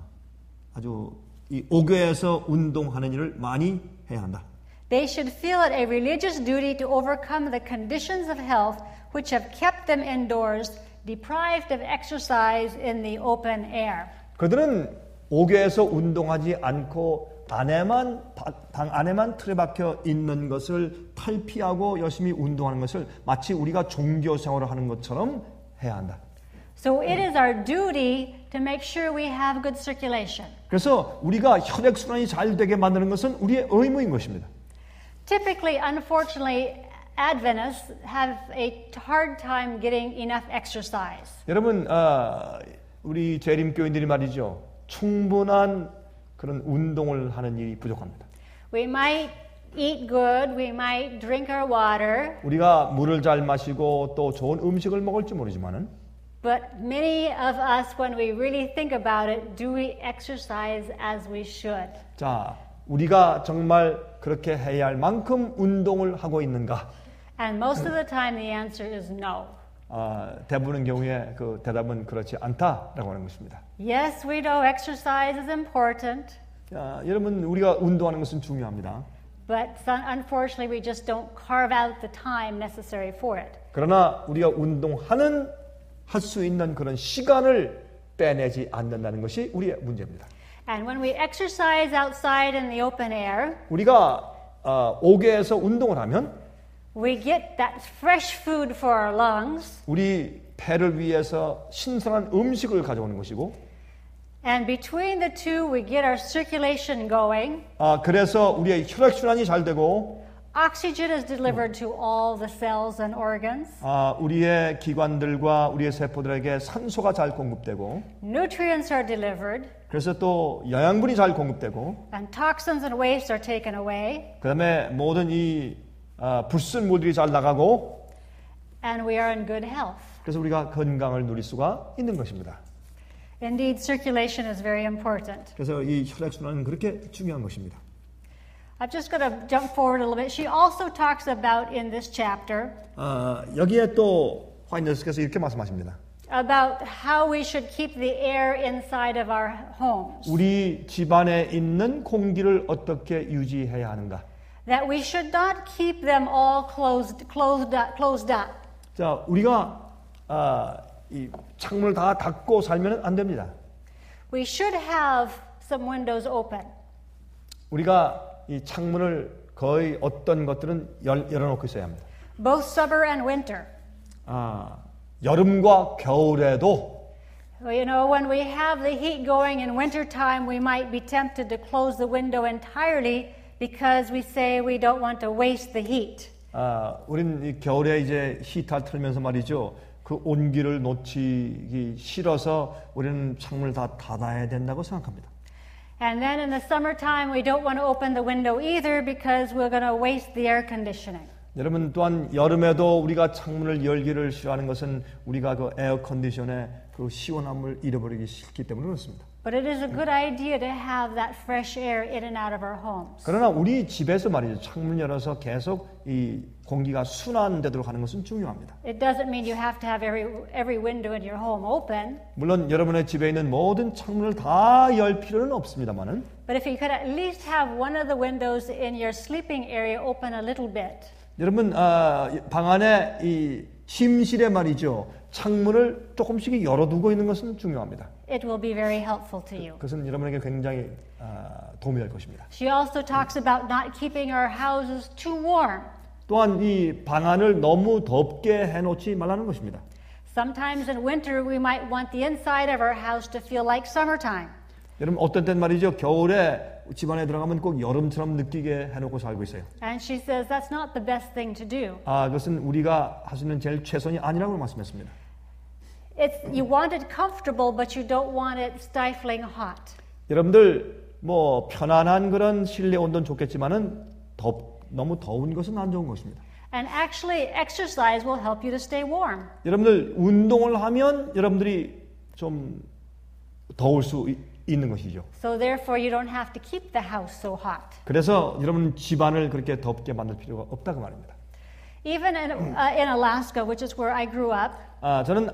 Speaker 2: 아주 이 옥외에서 운동하는 일을 많이 해야 한다.
Speaker 1: They should feel it a religious duty to overcome the conditions of health which have kept them indoors, deprived of exercise in the open air.
Speaker 2: 그들은 옥외에서 운동하지 않고 안에만 방 안에만 틀에 박혀 있는 것을 탈피하고 열심히 운동하는 것을 마치 우리가 종교 생활을 하는 것처럼 해야 한다.
Speaker 1: So it is our duty to make sure we have good circulation.
Speaker 2: 그래서 우리가 혈액 순환이 잘 되게 만드는 것은 우리의 의무인 것입니다.
Speaker 1: Typically, unfortunately, Adventists have a hard time getting enough exercise.
Speaker 2: 여러분, 아, 우리 재림교인들이 말이죠. 충분한 그런 운동을 하는 일이 부족합니다.
Speaker 1: We might eat good, we might drink our water,
Speaker 2: 우리가 물을 잘 마시고 또 좋은 음식을 먹을지 모르지만은
Speaker 1: but many of us, when we really think about it, do we exercise as we should?
Speaker 2: 자, 우리가 정말 그렇게 해야 할 만큼 운동을 하고 있는가?
Speaker 1: And most of the time, the answer is no.
Speaker 2: 아, 대부분의 경우에 그 대답은 그렇지 않다라고 하는 것입니다.
Speaker 1: Yes, we know exercise is important,
Speaker 2: 자, 여러분 우리가 운동하는 것은 중요합니다.
Speaker 1: but some, unfortunately, we just don't carve out the time necessary for it.
Speaker 2: 그러나 우리가 운동하는 할 수 있는 그런 시간을 빼내지 않는다는 것이 우리의 문제입니다.
Speaker 1: And when we exercise outside in the open air,
Speaker 2: 우리가 어, 옥외에서 운동을 하면
Speaker 1: we get that fresh food for our lungs,
Speaker 2: 우리 폐를 위해서 신선한 음식을 가져오는 것이고,
Speaker 1: and between the two, we get our circulation going.
Speaker 2: 아, 그래서 우리의 혈액순환이 잘 되고,
Speaker 1: Oxygen is delivered to all the cells and organs.
Speaker 2: 아, 우리의 기관들과 우리의 세포들에게 산소가 잘 공급되고
Speaker 1: Nutrients are delivered.
Speaker 2: 그래서 또 영양분이 잘 공급되고
Speaker 1: And toxins and waste are taken away.
Speaker 2: 그다음에 모든 이 아, 불순물들이 잘 나가고
Speaker 1: And we are in good health.
Speaker 2: 그래서 우리가 건강을 누릴 수가 있는 것입니다.
Speaker 1: Indeed, circulation is very important.
Speaker 2: 그래서 이 혈액순환은 그렇게 중요한 것입니다.
Speaker 1: I'm just going to jump forward a little bit. She also talks about in this chapter
Speaker 2: 아, 여기에 또 화인여스께서 이렇게 말씀하십니다.
Speaker 1: about how we should keep the air inside of our homes.
Speaker 2: 우리 집안에 있는 공기를 어떻게 유지해야 하는가?
Speaker 1: That we should not keep them all closed, closed up, closed up.
Speaker 2: 자, 우리가 아, 이 창문을 다 닫고 살면 안 됩니다.
Speaker 1: We should have some windows open.
Speaker 2: 우리가 이 창문을 거의 어떤 것들은 열, 열어놓고 있어야 합니다.
Speaker 1: Both summer and winter.
Speaker 2: 아, 여름과 겨울에도
Speaker 1: You know, when we have the heat going in winter time, we might be tempted to close the window entirely because we say we don't want to waste the heat.
Speaker 2: 아, 우린 이 겨울에 이제 히터를 틀면서 말이죠. 그 온기를 놓치기 싫어서 우리는 창문을 다 닫아야 된다고 생각합니다.
Speaker 1: And then in the summertime, we don't want to open the window either because we're going to waste the air conditioning.
Speaker 2: 여러분 또한 여름에도 우리가 창문을 열기를 싫어하는 것은 우리가 그 에어 컨디션의 그 시원함을 잃어버리기 싫기 때문에 그렇습니다.
Speaker 1: But it is a good idea to have that fresh air in and out of our homes.
Speaker 2: 그러나 우리 집에서 말이죠. 창문 열어서 계속 이 공기가 순환되도록 하는 것은 중요합니다.
Speaker 1: It doesn't mean you have to have every every window in your home open.
Speaker 2: 물론 여러분의 집에 있는 모든 창문을 다 열 필요는 없습니다만은
Speaker 1: But if you could at least have one of the windows in your sleeping area open a little bit.
Speaker 2: 여러분 아, 방 안에 이 침실에 말이죠. 창문을 조금씩 열어두고 있는 것은 중요합니다.
Speaker 1: It will be very helpful to you.
Speaker 2: 그것은 여러분에게 굉장히 아, 도움이 될 것입니다.
Speaker 1: She also talks about not keeping our houses too warm.
Speaker 2: 또한 이 방안을 너무 덥게 해놓지 말라는 것입니다.
Speaker 1: Sometimes in winter we might want the inside of our house to feel like summertime.
Speaker 2: 여러분 어떤 때는 말이죠. 겨울에 집안에 들어가면 꼭 여름처럼 느끼게 해놓고 살고 있어요.
Speaker 1: And she says that's not the best thing to do.
Speaker 2: 아, 그것은 우리가 할 수 있는 제일 최선이 아니라고 말씀했습니다.
Speaker 1: It's you want it comfortable, but you don't want it stifling hot.
Speaker 2: 여러분들 뭐 편안한 그런 실내 온도는 좋겠지만은 덥 너무 더운 것은 안 좋은 것입니다.
Speaker 1: And actually, exercise will help you to stay warm.
Speaker 2: 여러분들 운동을 하면 여러분들이 좀 더울 수 있, 있는 것이죠.
Speaker 1: So therefore, you don't have to keep the house so hot.
Speaker 2: 그래서 여러분 집안을 그렇게 덥게 만들 필요가 없다고 말입니다.
Speaker 1: Even in, uh, in Alaska, which is where I grew up,
Speaker 2: 아, 저는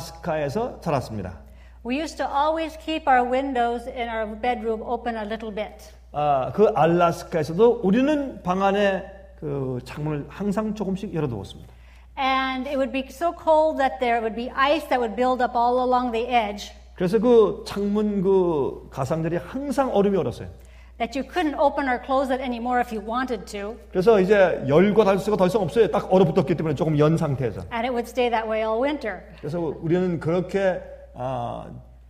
Speaker 2: 알래스카에서 자랐습니다.
Speaker 1: we used to always keep our windows in our bedroom open a little bit.
Speaker 2: 아, 그 알래스카에서도 우리는 방 안에 그 창문을 항상 조금씩 열어두었습니다.
Speaker 1: And it would be so cold that there would be ice that would build up all along the edge.
Speaker 2: 그래서 그 창문 그 가상들이 항상 얼음이 얼었어요.
Speaker 1: That you couldn't open or close it anymore if you wanted to.
Speaker 2: 그래서 이제 열과 닫을 수가 더 이상 없어요. 딱 얼어붙었기 때문에 조금 연 상태에서.
Speaker 1: And it would stay that way all winter.
Speaker 2: 그래서 우리는 그렇게 아,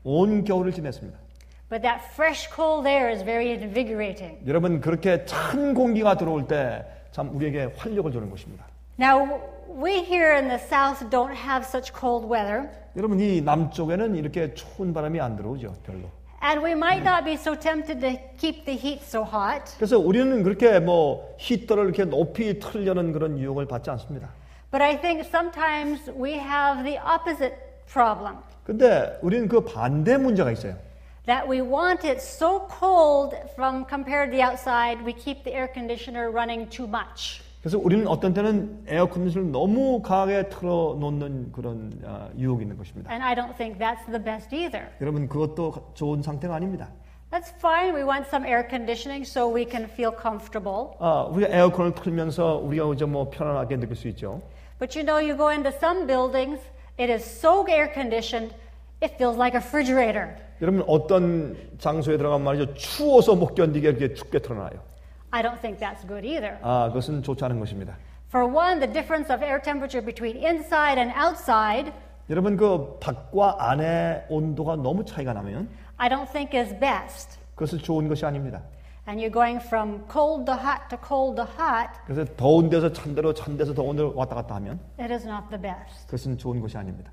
Speaker 2: 온 겨울을 지냈습니다.
Speaker 1: But that fresh cold air is very invigorating.
Speaker 2: 여러분 그렇게 찬 공기가 들어올 때 참 우리에게 활력을 주는 것입니다.
Speaker 1: Now, we here in the south don't have such cold weather.
Speaker 2: 여러분 이 남쪽에는 이렇게 추운 바람이 안 들어오죠. 별로.
Speaker 1: And we might not be so tempted to keep the heat so hot.
Speaker 2: 그래서 우리는 그렇게 뭐 히터를 이렇게 높이 틀려는 그런 유혹을 받지 않습니다.
Speaker 1: But I think sometimes we have the opposite problem.
Speaker 2: 근데 우리는 그 반대 문제가 있어요.
Speaker 1: That we want it so cold from compared to the outside, we keep the air conditioner running too much.
Speaker 2: 그래서 우리는 어떤 때는 에어 컨디션을 너무 강하게 틀어 놓는 그런 어, 유혹이 있는 것입니다.
Speaker 1: And I don't think that's the best either.
Speaker 2: 여러분 그것도 좋은 상태가 아닙니다.
Speaker 1: That's fine. We want some air conditioning so we can feel comfortable.
Speaker 2: 아, 우리가 에어컨을 틀면서 우리가 이제 뭐 편안하게 느낄 수 있죠.
Speaker 1: But you know, you go into some buildings, it is so air conditioned, it feels like a refrigerator.
Speaker 2: 여러분 어떤 장소에 들어가면 말이죠. 추워서 못 견디게 이렇게 춥게 틀어놔요.
Speaker 1: I don't think that's good either.
Speaker 2: 아, 그것은 좋지 않은 것입니다.
Speaker 1: For one, the difference of air temperature between inside and outside,
Speaker 2: 여러분 그 밖과 안의 온도가 너무 차이가 나면
Speaker 1: I don't think is best.
Speaker 2: 그것은 좋은 것이 아닙니다.
Speaker 1: and you're going from cold to hot to cold to hot,
Speaker 2: 그래서 더운 데서 찬 데로 찬 데서 더운 데로 왔다 갔다 하면
Speaker 1: it is not the best.
Speaker 2: 그것은 좋은 것이 아닙니다.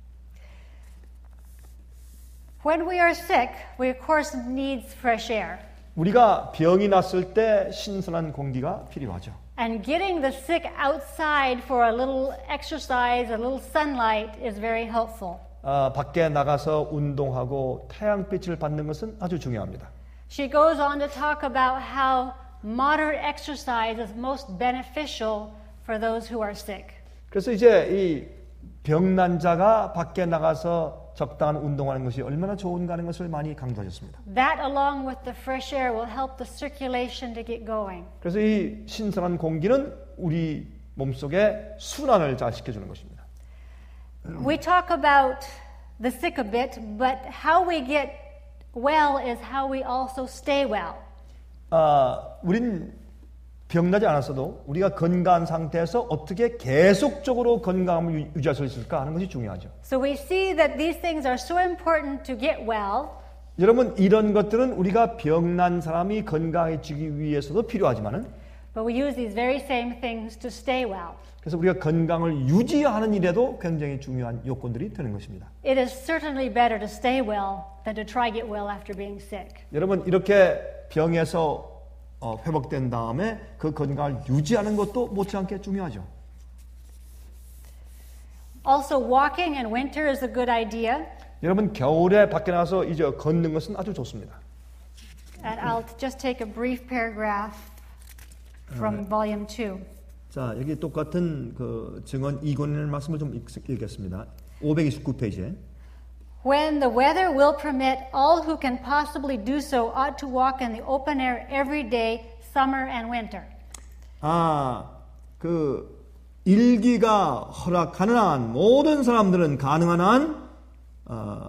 Speaker 1: When we are sick, we of course need fresh air.
Speaker 2: 우리가 병이 났을 때 신선한 공기가 필요하죠.
Speaker 1: And getting the sick outside for a little exercise, a little sunlight is very helpful.
Speaker 2: 아, 밖에 나가서 운동하고 태양빛을 받는 것은 아주 중요합니다.
Speaker 1: She goes on to talk about how moderate exercise is most beneficial for those who are sick.
Speaker 2: 그래서 이제 이 병난 자가 밖에 나가서 적당한 운동하는 것이 얼마나 좋은가 하는 것을 많이 강조하셨습니다.
Speaker 1: That along with the fresh air will help the circulation to get going.
Speaker 2: 그래서 이 신선한 공기는 우리 몸속에 순환을 잘 시켜주는 것입니다.
Speaker 1: We talk about the sick a bit, but how we get well is how we also stay well.
Speaker 2: 아, 우린 병나지 않았어도 우리가 건강한 상태에서 어떻게 계속적으로 건강함을 유지할 수 있을까 하는 것이 중요하죠.
Speaker 1: So we see that these things are so important to get well.
Speaker 2: 여러분 이런 것들은 우리가 병난 사람이 건강해지기 위해서도 필요하지만은
Speaker 1: But we use these very same things to stay well.
Speaker 2: 그래서 우리가 건강을 유지하는 일에도 굉장히 중요한 요건들이 되는 것입니다.
Speaker 1: It is certainly better to stay well than to try get well after being sick.
Speaker 2: 여러분 이렇게 병에서 어, 회복된 다음에 그 건강을 유지하는 것도 못지않게 중요하죠.
Speaker 1: Also, walking in winter is a good idea.
Speaker 2: 여러분 겨울에 밖에 나가서 이제 걷는 것은 아주 좋습니다.
Speaker 1: And I'll just take a brief paragraph from volume two.
Speaker 2: 자, 여기 똑같은 그 증언 이권의 말씀을 좀 읽, 읽겠습니다. 오백이십구 페이지에.
Speaker 1: When the weather will permit, all who can possibly do so ought to walk in the open air every day, summer and winter.
Speaker 2: 아, 그 일기가 허락하는 한 모든 사람들은 가능한 한 어,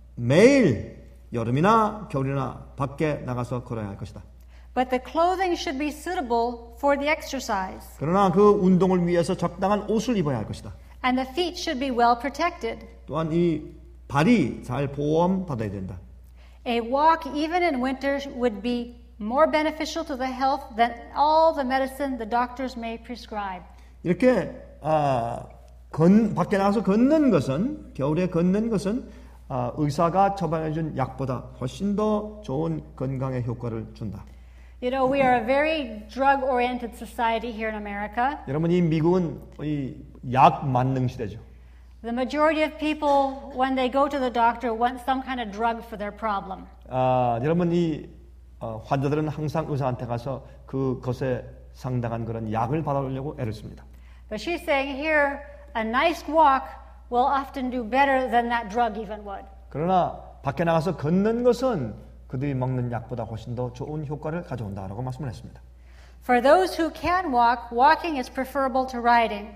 Speaker 2: 매일 여름이나 겨울이나 밖에 나가서 걸어야 할 것이다.
Speaker 1: But the clothing should be suitable for the exercise.
Speaker 2: 그러나 그 운동을 위해서 적당한 옷을 입어야 할 것이다.
Speaker 1: And the feet should be well protected.
Speaker 2: 또한 이 발이 잘 보호받아야 된다.
Speaker 1: A walk even in winter would be more beneficial to the health than all the medicine the doctors may prescribe.
Speaker 2: 이렇게 아, 건, 밖에 나가서 걷는 것은 겨울에 걷는 것은 아, 의사가 처방해준 약보다 훨씬 더 좋은 건강의 효과를 준다.
Speaker 1: You know, we are a very drug-oriented society here in America.
Speaker 2: 여러분 이 미국은 이 약 만능 시대죠.
Speaker 1: The majority of people, when they go to the doctor, want some kind of drug for their problem.
Speaker 2: 아, 여러분 이 어, 환자들은 항상 의사한테 가서 그것에 상당한 그런 약을 받아오려고 애를 씁니다.
Speaker 1: But she's saying here, a nice walk will often do better than that drug even would.
Speaker 2: 그러나 밖에 나가서 걷는 것은 그들이 먹는 약보다 훨씬 더 좋은 효과를 가져온다라고 말씀을 했습니다.
Speaker 1: For those who can walk, walking is preferable to riding.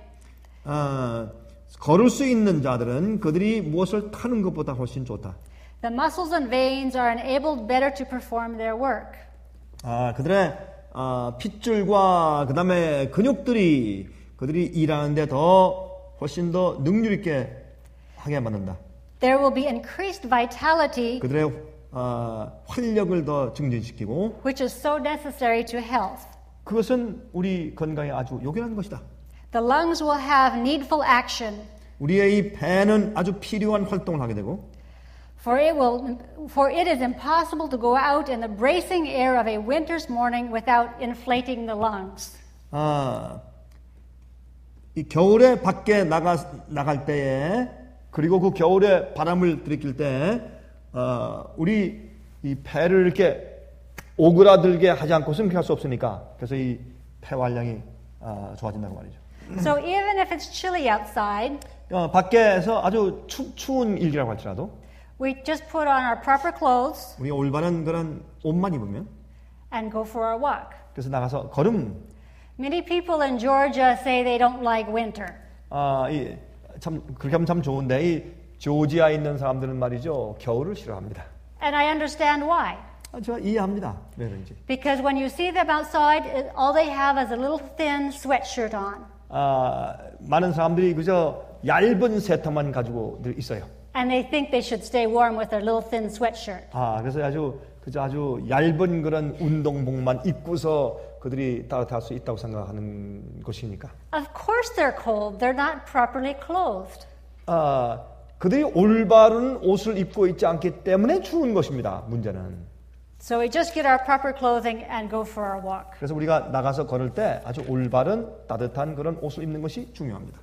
Speaker 2: 아, 걸을 수 있는 자들은 그들이 무엇을 타는 것보다 훨씬 좋다.
Speaker 1: The muscles and veins are enabled better to perform their work.
Speaker 2: 아, 그들의 아, 핏줄과 그 다음에 근육들이 그들이 일하는데 더 훨씬 더 능률 있게 하게 만든다.
Speaker 1: There will be increased vitality,
Speaker 2: 그들의 아, 활력을 더 증진시키고
Speaker 1: which is so necessary to health.
Speaker 2: 그것은 우리 건강에 아주 요긴한 것이다.
Speaker 1: The lungs will have needful action,
Speaker 2: 우리의 이 배는 아주 필요한 활동을 하게 되고
Speaker 1: for it will, for it is impossible to go out in the bracing air of a winter's morning without inflating the lungs.
Speaker 2: 아, 이 겨울에 밖에 나가 나갈 때에 그리고 그 겨울에 바람을 들이킬 때 어, 우리 이 폐를 이렇게 오그라들게 하지 않고서는 그렇게 할 수 없으니까 그래서 이 폐활량이 어, 좋아진다고 말이죠.
Speaker 1: So even if it's chilly outside,
Speaker 2: 어, 밖에서 아주 추, 추운 일기라고 할지라도
Speaker 1: we just put on our proper clothes
Speaker 2: 우리가 올바른 그런 옷만 입으면
Speaker 1: and go for our walk.
Speaker 2: 그래서 나가서 걸음.
Speaker 1: Many people in Georgia say they don't like winter.
Speaker 2: 아, 이, 참 그렇게 하면 참 좋은데 이 조지아에 있는 사람들은 말이죠 겨울을 싫어합니다.
Speaker 1: And I understand why.
Speaker 2: 아, 제가 이해합니다. 왜 그런지.
Speaker 1: Because when you see them outside, it- all they have is a little thin sweatshirt on.
Speaker 2: 아, 많은 사람들이 그저 얇은 세탁만 가지고 늘 있어요.
Speaker 1: And they think they should stay warm with their little thin sweatshirt.
Speaker 2: 아, 그래서 아주 그저 아주 얇은 그런 운동복만 입고서 그들이 따뜻할 수 있다고 생각하는 것이니까.
Speaker 1: Of course they're cold. They're not properly clothed.
Speaker 2: 아, 그들이 올바른 옷을 입고 있지 않기 때문에 추운 것입니다. 문제는.
Speaker 1: So we just get our proper clothing and go for our walk.
Speaker 2: 그래서 우리가 나가서 걸을 때 아주 올바른 따뜻한 그런 옷을 입는 것이 중요합니다.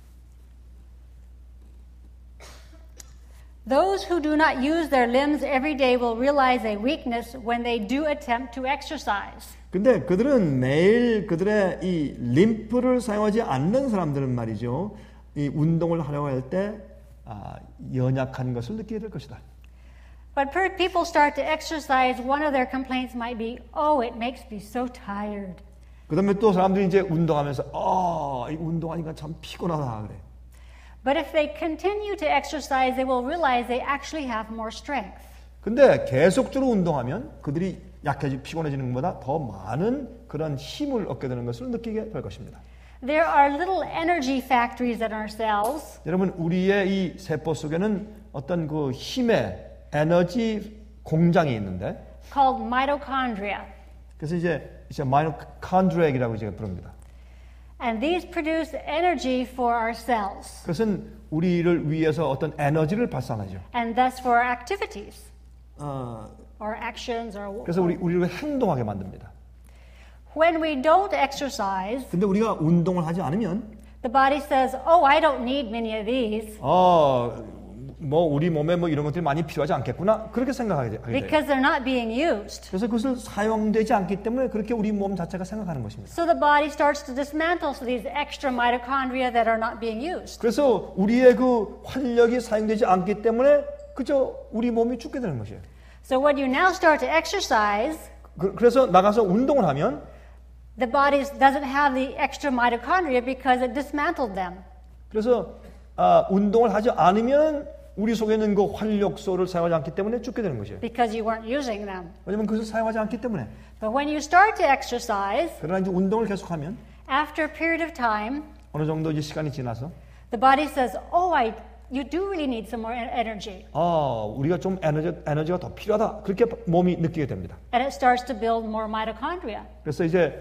Speaker 1: Those who do not use their limbs every day will realize a weakness when they do attempt to exercise.
Speaker 2: 근데 그들은 매일 그들의 이 림프를 사용하지 않는 사람들은 말이죠. 이 운동을 하려고 할 때 아, 연약한 것을 느끼게 될 것이다.
Speaker 1: But people start to exercise, one of their complaints might be, oh, it makes me so tired.
Speaker 2: 그 다음에 또 사람들이 이제 운동하면서 아, 이 운동하니까 참 피곤하다 그래.
Speaker 1: But if they continue to exercise, they will realize they actually have more strength.
Speaker 2: 근데 계속적으로 운동하면 그들이 약해지고 피곤해지는 것보다 더 많은 그런 힘을 얻게 되는 것을 느끼게 될 것입니다.
Speaker 1: There are little energy factories in our cells.
Speaker 2: 여러분, 우리의 이 세포 속에는 어떤 그 힘의 에너지 공장이 있는데,
Speaker 1: Called mitochondria.
Speaker 2: 그래서 이제 이제 마이토콘드리아라고 이제 부릅니다.
Speaker 1: And these produce energy for our cells.
Speaker 2: 그것은 우리를 위해서 어떤 에너지를 발산하죠.
Speaker 1: And thus for our activities,
Speaker 2: 어,
Speaker 1: or actions, or.
Speaker 2: 그래서 우리 우리를 행동하게 만듭니다.
Speaker 1: When we don't exercise,
Speaker 2: 근데 우리가 운동을 하지 않으면,
Speaker 1: the body says, "Oh, I don't need many of these."
Speaker 2: 어, 뭐 우리 몸에 뭐 이런 것들이 많이 필요하지 않겠구나 그렇게 생각하게 돼요.
Speaker 1: Because they're not being used.
Speaker 2: 그래서 그것을 사용되지 않기 때문에 그렇게 우리 몸 자체가 생각하는 것입니다.
Speaker 1: So the body starts to dismantle these extra mitochondria that are not being used.
Speaker 2: 그래서 우리의 그 활력이 사용되지 않기 때문에 그저 우리 몸이 죽게 되는 것이에요.
Speaker 1: So when you now start to exercise,
Speaker 2: 그, 그래서 나가서 운동을 하면
Speaker 1: the body doesn't have the extra mitochondria because it dismantled them.
Speaker 2: 그래서 아, 운동을 하지 않으면 우리 속에 있는 그 활력소를 사용하지 않기 때문에 죽게 되는 것이에요.
Speaker 1: Because you weren't using them.
Speaker 2: 왜냐하면 그것을 사용하지 않기 때문에.
Speaker 1: But when you start to exercise,
Speaker 2: 그러나 이제 운동을 계속하면
Speaker 1: after a period of time,
Speaker 2: 어느 정도 이제 시간이 지나서
Speaker 1: the body says, "Oh, I, you do really need some more energy,"
Speaker 2: 아, 우리가 좀 에너지, 에너지가 더 필요하다. 그렇게 몸이 느끼게 됩니다.
Speaker 1: and it starts to build more mitochondria.
Speaker 2: 그래서 이제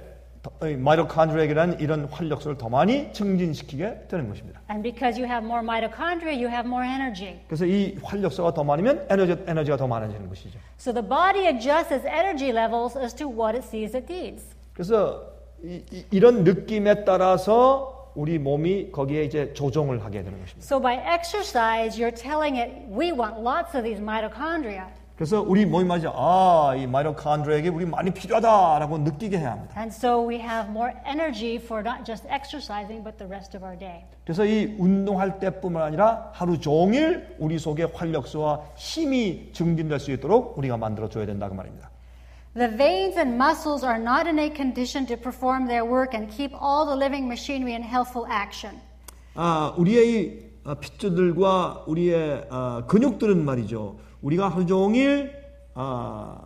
Speaker 2: 마이토콘드리아라는 이런 활력소를 더 많이 증진시키게 되는 것입니다.
Speaker 1: And because you have more mitochondria, you have more energy.
Speaker 2: 그래서 이 활력소가 더 많으면 에너지, 에너지가 더 많아지는 것이죠.
Speaker 1: So the body adjusts its energy levels as to what it sees it needs.
Speaker 2: 그래서 이, 이, 이런 느낌에 따라서 우리 몸이 거기에 이제 조정을 하게 되는 것입니다.
Speaker 1: So by exercise, you're telling it, we want lots of these mitochondria.
Speaker 2: 그래서 우리 몸이 말이죠. 아, 이 마이토콘드리아에게 우리 많이 필요하다라고 느끼게 해야 합니다.
Speaker 1: And so we have more energy for not just exercising, but the rest of our day.
Speaker 2: 그래서 이 운동할 때뿐만 아니라 하루 종일 우리 속에 활력소와 힘이 증진될 수 있도록 우리가 만들어줘야 된다고 말입니다.
Speaker 1: The veins and muscles are not in a condition to perform their work and keep all the living machinery in healthful action.
Speaker 2: 아, 우리의 이 핏줄들과 우리의 아, 근육들은 말이죠. 우리가 하루 종일 아,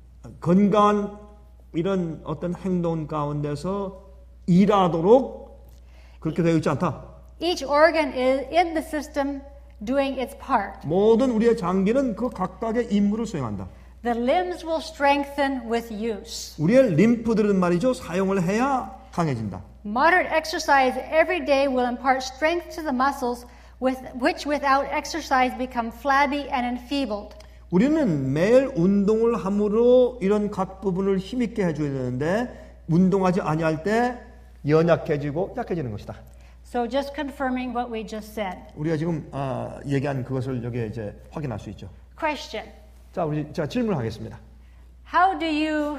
Speaker 2: 건강한 이런 어떤 행동 가운데서 일하도록 그렇게 되어 있지 않다.
Speaker 1: Each organ is in the system doing its part.
Speaker 2: 모든 우리의 장기는 그 각각의 임무를 수행한다.
Speaker 1: The limbs will strengthen with use.
Speaker 2: 우리의 림프들은 말이죠. 사용을 해야 강해진다.
Speaker 1: Moderate exercise every day will impart strength to the muscles with, which without exercise become flabby and enfeebled.
Speaker 2: 우리는 매일 운동을 함으로 이런 각 부분을 힘있게 해줘야 되는데 운동하지 아니할 때 연약해지고 약해지는 것이다.
Speaker 1: So just confirming what we just said.
Speaker 2: 우리가 지금 아, 얘기한 그것을 여기에 이제 확인할 수 있죠.
Speaker 1: Question.
Speaker 2: 자, 우리 제가 질문하겠습니다.
Speaker 1: How do you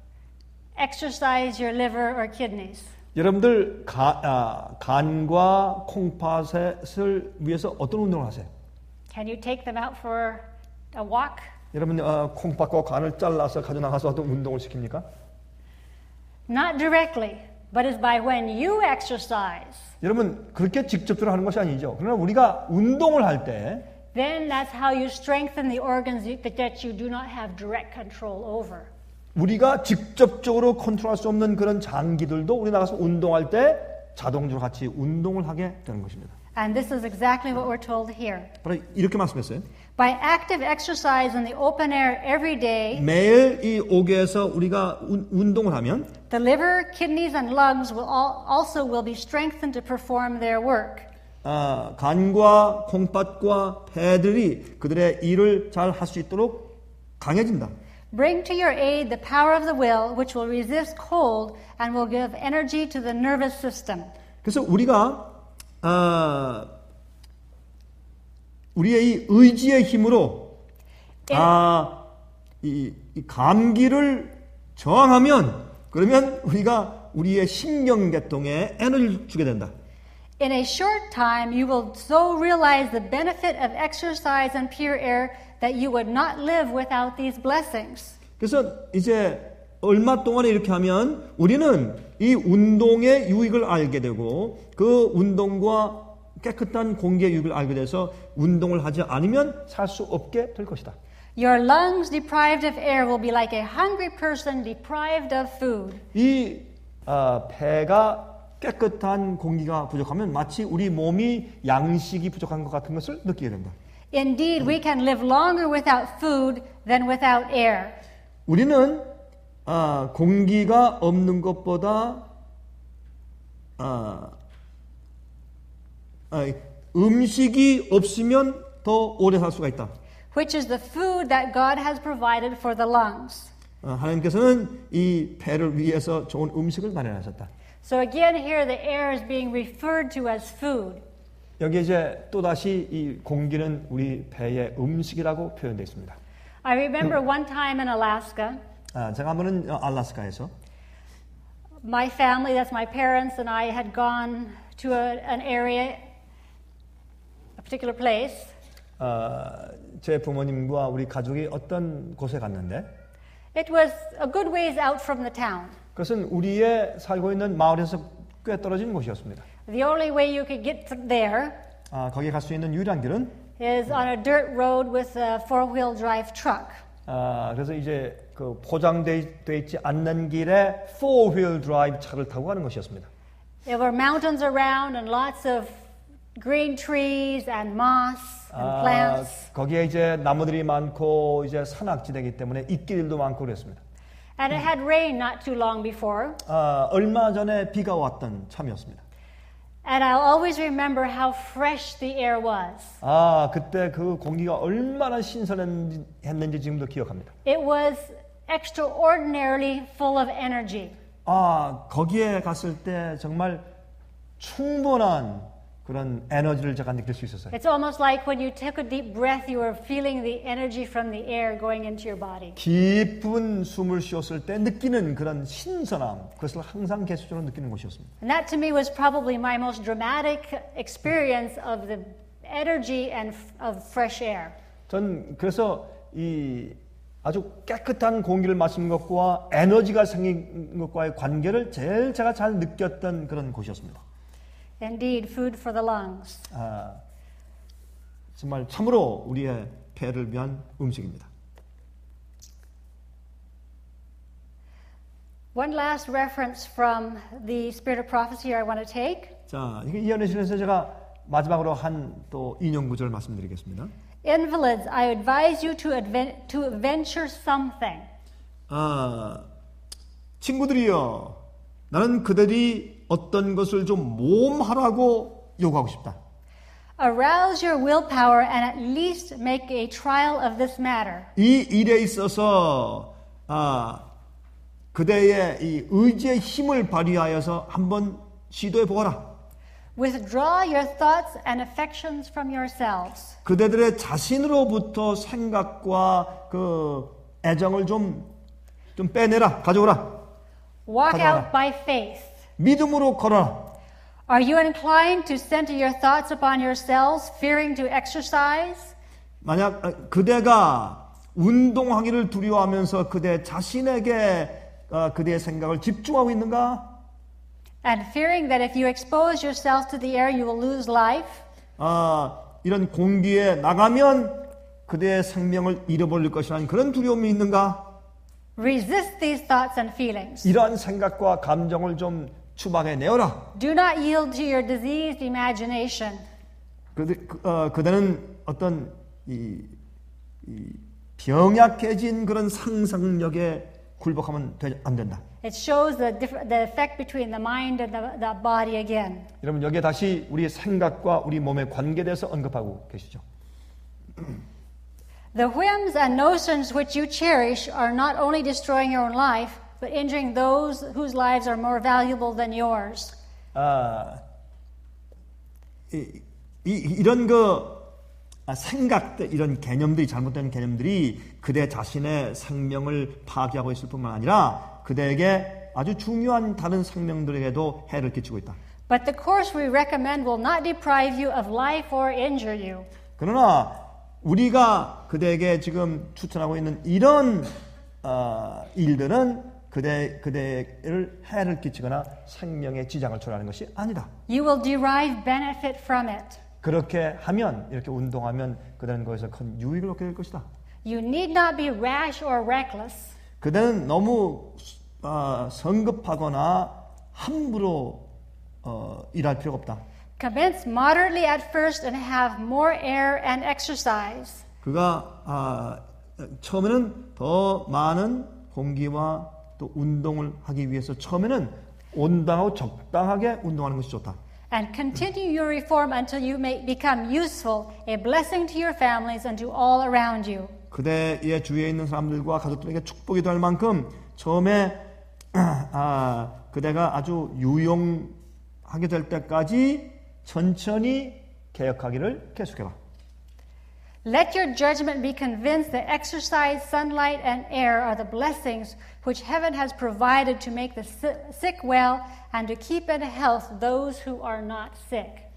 Speaker 1: exercise your liver or kidneys?
Speaker 2: 여러분들 가, 아, 간과 콩팥을 위해서 어떤 운동을 하세요?
Speaker 1: Can you take them out for a walk?
Speaker 2: 여러분 어, 콩팥과 간을 잘라서 가져나가서 어떤 운동을 시킵니까?
Speaker 1: Not directly, but it's by when you exercise.
Speaker 2: 여러분 그렇게 직접적으로 하는 것이 아니죠. 그러나 우리가 운동을 할 때
Speaker 1: Then that's how you strengthen the organs that you do not have direct control over.
Speaker 2: 우리가 직접적으로 컨트롤할 수 없는 그런 장기들도 우리 나가서 운동할 때 자동적으로 같이 운동을 하게 되는 것입니다.
Speaker 1: And this is exactly what we're told here.
Speaker 2: 바로 이렇게 말씀했어요.
Speaker 1: By active exercise in the open air every day,
Speaker 2: 매일 이 옥에서 우리가 운, 운동을 하면
Speaker 1: the liver, kidneys, and lungs will all, also will be strengthened to perform their work.
Speaker 2: 아, 간과 콩팥과 폐들이 그들의 일을 잘 할 수 있도록 강해진다.
Speaker 1: Bring to your aid the power of the will, which will resist cold and will give energy to the nervous system.
Speaker 2: 그래서 우리가 아, 우리의 이 의지의 힘으로 아, 이, 이 감기를 저항하면 그러면 우리가 우리의 신경계통에 에너지를 주게 된다.
Speaker 1: In a short time, you will so realize the benefit of exercise and pure air that you would not live without these blessings.
Speaker 2: 그래서 이제 얼마 동안에 이렇게 하면 우리는 이 운동의 유익을 알게 되고 그 운동과 깨끗한 공기의 유익을 알게 돼서 운동을 하지 않으면 살 수 없게 될 것이다.
Speaker 1: Your lungs deprived of air will be like a hungry person deprived of food.
Speaker 2: 이 어, 폐가 깨끗한 공기가 부족하면 마치 우리 몸이 양식이 부족한 것 같은 것을 느끼게 된다.
Speaker 1: Indeed, we can live longer without food than without air.
Speaker 2: 우리는 어, 공기가 없는 것보다 어, 어, 음식이 없으면 더 오래 살 수가 있다.
Speaker 1: Which is the food that God has provided for the lungs.
Speaker 2: 어, 하나님께서는 이 폐를 위해서 좋은 음식을 마련하셨다.
Speaker 1: So again, here the air is being referred to as food.
Speaker 2: 여기 이제 또 다시 이 공기는 우리 배의 음식이라고 표현되어 있습니다.
Speaker 1: I remember one time in Alaska,
Speaker 2: 아, 제가 한 번은 알라스카에서
Speaker 1: my family, that's my parents, and I had gone to a, an area, a particular place.
Speaker 2: 아, 제 부모님과 우리 가족이 어떤 곳에 갔는데
Speaker 1: It was a good ways out from the town.
Speaker 2: 그것은 우리의 살고 있는 마을에서 꽤 떨어진 곳이었습니다.
Speaker 1: The only way you could get there
Speaker 2: 아, 거기에 갈 수 있는 유일한 길은
Speaker 1: is on a dirt road with a four-wheel drive truck.
Speaker 2: 아, 그래서 이제 그 포장되어 있지 않는 길에 four-wheel drive 차를 타고 가는 것이었습니다.
Speaker 1: There were mountains around and lots of green trees and moss and
Speaker 2: 아,
Speaker 1: plants.
Speaker 2: 거기에 이제 나무들이 많고 이제 산악지대이기 때문에 이끼들도 많고 그랬습니다.
Speaker 1: And it had rained not too long before.
Speaker 2: 아, 얼마 전에 비가 왔던 참이었습니다.
Speaker 1: And I'll always remember how fresh the air was.
Speaker 2: 아, 그때 그 공기가 얼마나 신선했는지 지금도 기억합니다.
Speaker 1: It was extraordinarily full of energy.
Speaker 2: 아, 거기에 갔을 때 정말 충분한 그런 에너지를 제가 느낄 수 있었어요.
Speaker 1: It's almost like when you took a deep breath, you were feeling the energy from the air going into your body.
Speaker 2: 깊은 숨을 쉬었을 때 느끼는 그런 신선함, 그것을 항상 계속적으로 느끼는 것이었습니다.
Speaker 1: And that to me was probably my most dramatic experience of the energy and f- of fresh air.
Speaker 2: 전 그래서 이 아주 깨끗한 공기를 마시는 것과 에너지가 생긴 것과의 관계를 제일 제가 잘 느꼈던 그런 곳이었습니다.
Speaker 1: Indeed, food for the lungs.
Speaker 2: 아, 정말 참으로 우리의 폐를 위한 음식입니다.
Speaker 1: One last reference from the Spirit of Prophecy I want to take.
Speaker 2: 자, 이게 이언의 신에서 제가 마지막으로 한 또 인용 구절을 말씀드리겠습니다.
Speaker 1: Invalids, I advise you to, adven- to venture something.
Speaker 2: 아, 친구들이여, 나는 그들이 어떤 것을 좀 모험하라고 요구하고 싶다.
Speaker 1: Arouse your willpower and at least make a trial of this matter.
Speaker 2: 이 일에 있어서 아, 그대의 이 의지의 힘을 발휘하여서 한번 시도해 보아라.
Speaker 1: Withdraw your thoughts and affections from yourselves.
Speaker 2: 그대들의 자신으로부터 생각과 그 애정을 좀, 좀 빼내라, 가져오라.
Speaker 1: Walk
Speaker 2: 가져와라.
Speaker 1: out by faith.
Speaker 2: 믿음으로 걸어라.
Speaker 1: Are you inclined to center your thoughts upon yourselves, fearing to exercise?
Speaker 2: 만약 그대가 운동하기를 두려워하면서 그대 자신에게 그대의 생각을 집중하고 있는가?
Speaker 1: And fearing that if you expose yourself to the air, you will lose life?
Speaker 2: 아, 이런 공기에 나가면 그대의 생명을 잃어버릴 것이라는 그런 두려움이 있는가?
Speaker 1: Resist these thoughts and feelings.
Speaker 2: 이러한 생각과 감정을 좀 추방해 내어라.
Speaker 1: Do not yield to your diseased imagination.
Speaker 2: 그, 그, 어, 그대는 어떤 이, 이 병약해진 그런 상상력에 굴복하면 되, 안 된다.
Speaker 1: It shows the, diff- the effect between the mind and the, the body again.
Speaker 2: 여러분 여기에 다시 우리의 생각과 우리 몸의 관계에 대해서 언급하고 계시죠.
Speaker 1: The whims and notions which you cherish are not only destroying your own life, but injuring those whose lives are more valuable than yours.
Speaker 2: 아, 이, 이, 이런 그 생각들, 이런 개념들이 잘못된 개념들이 그대 자신의 생명을 파괴하고 있을 뿐만 아니라 그대에게 아주 중요한 다른 생명들에게도 해를 끼치고 있다.
Speaker 1: But the course we recommend will not deprive you of life or injure you.
Speaker 2: 그러나 우리가 그대에게 지금 추천하고 있는 이런 어, 일들은 그대 그대를 해를 끼치거나 생명에 지장을 초래하는 것이 아니다.
Speaker 1: You will derive benefit from it.
Speaker 2: 그렇게 하면 이렇게 운동하면 그대는 거기서 큰 유익을 얻게 될 것이다.
Speaker 1: You need not be rash or reckless.
Speaker 2: 그대는 너무 어, 성급하거나 함부로 어, 일할 필요가 없다.
Speaker 1: Commence moderately at first and have more air and exercise.
Speaker 2: 그가 아, 처음에는 더 많은 공기와 또 운동을 하기 위해서 처음에는 온당하고 적당하게 운동하는 것이 좋다.
Speaker 1: And continue your reform until you may become useful, a blessing to your families and to all around you.
Speaker 2: 그대의 주위에 있는 사람들과 가족들에게 축복이 될 만큼 처음에 아, 그대가 아주 유용하게 될 때까지 천천히 개혁하기를 계속해라.
Speaker 1: Let your judgment be convinced that exercise, sunlight, and air are the blessings which heaven has provided to make the sick well and to keep in health those who are not sick.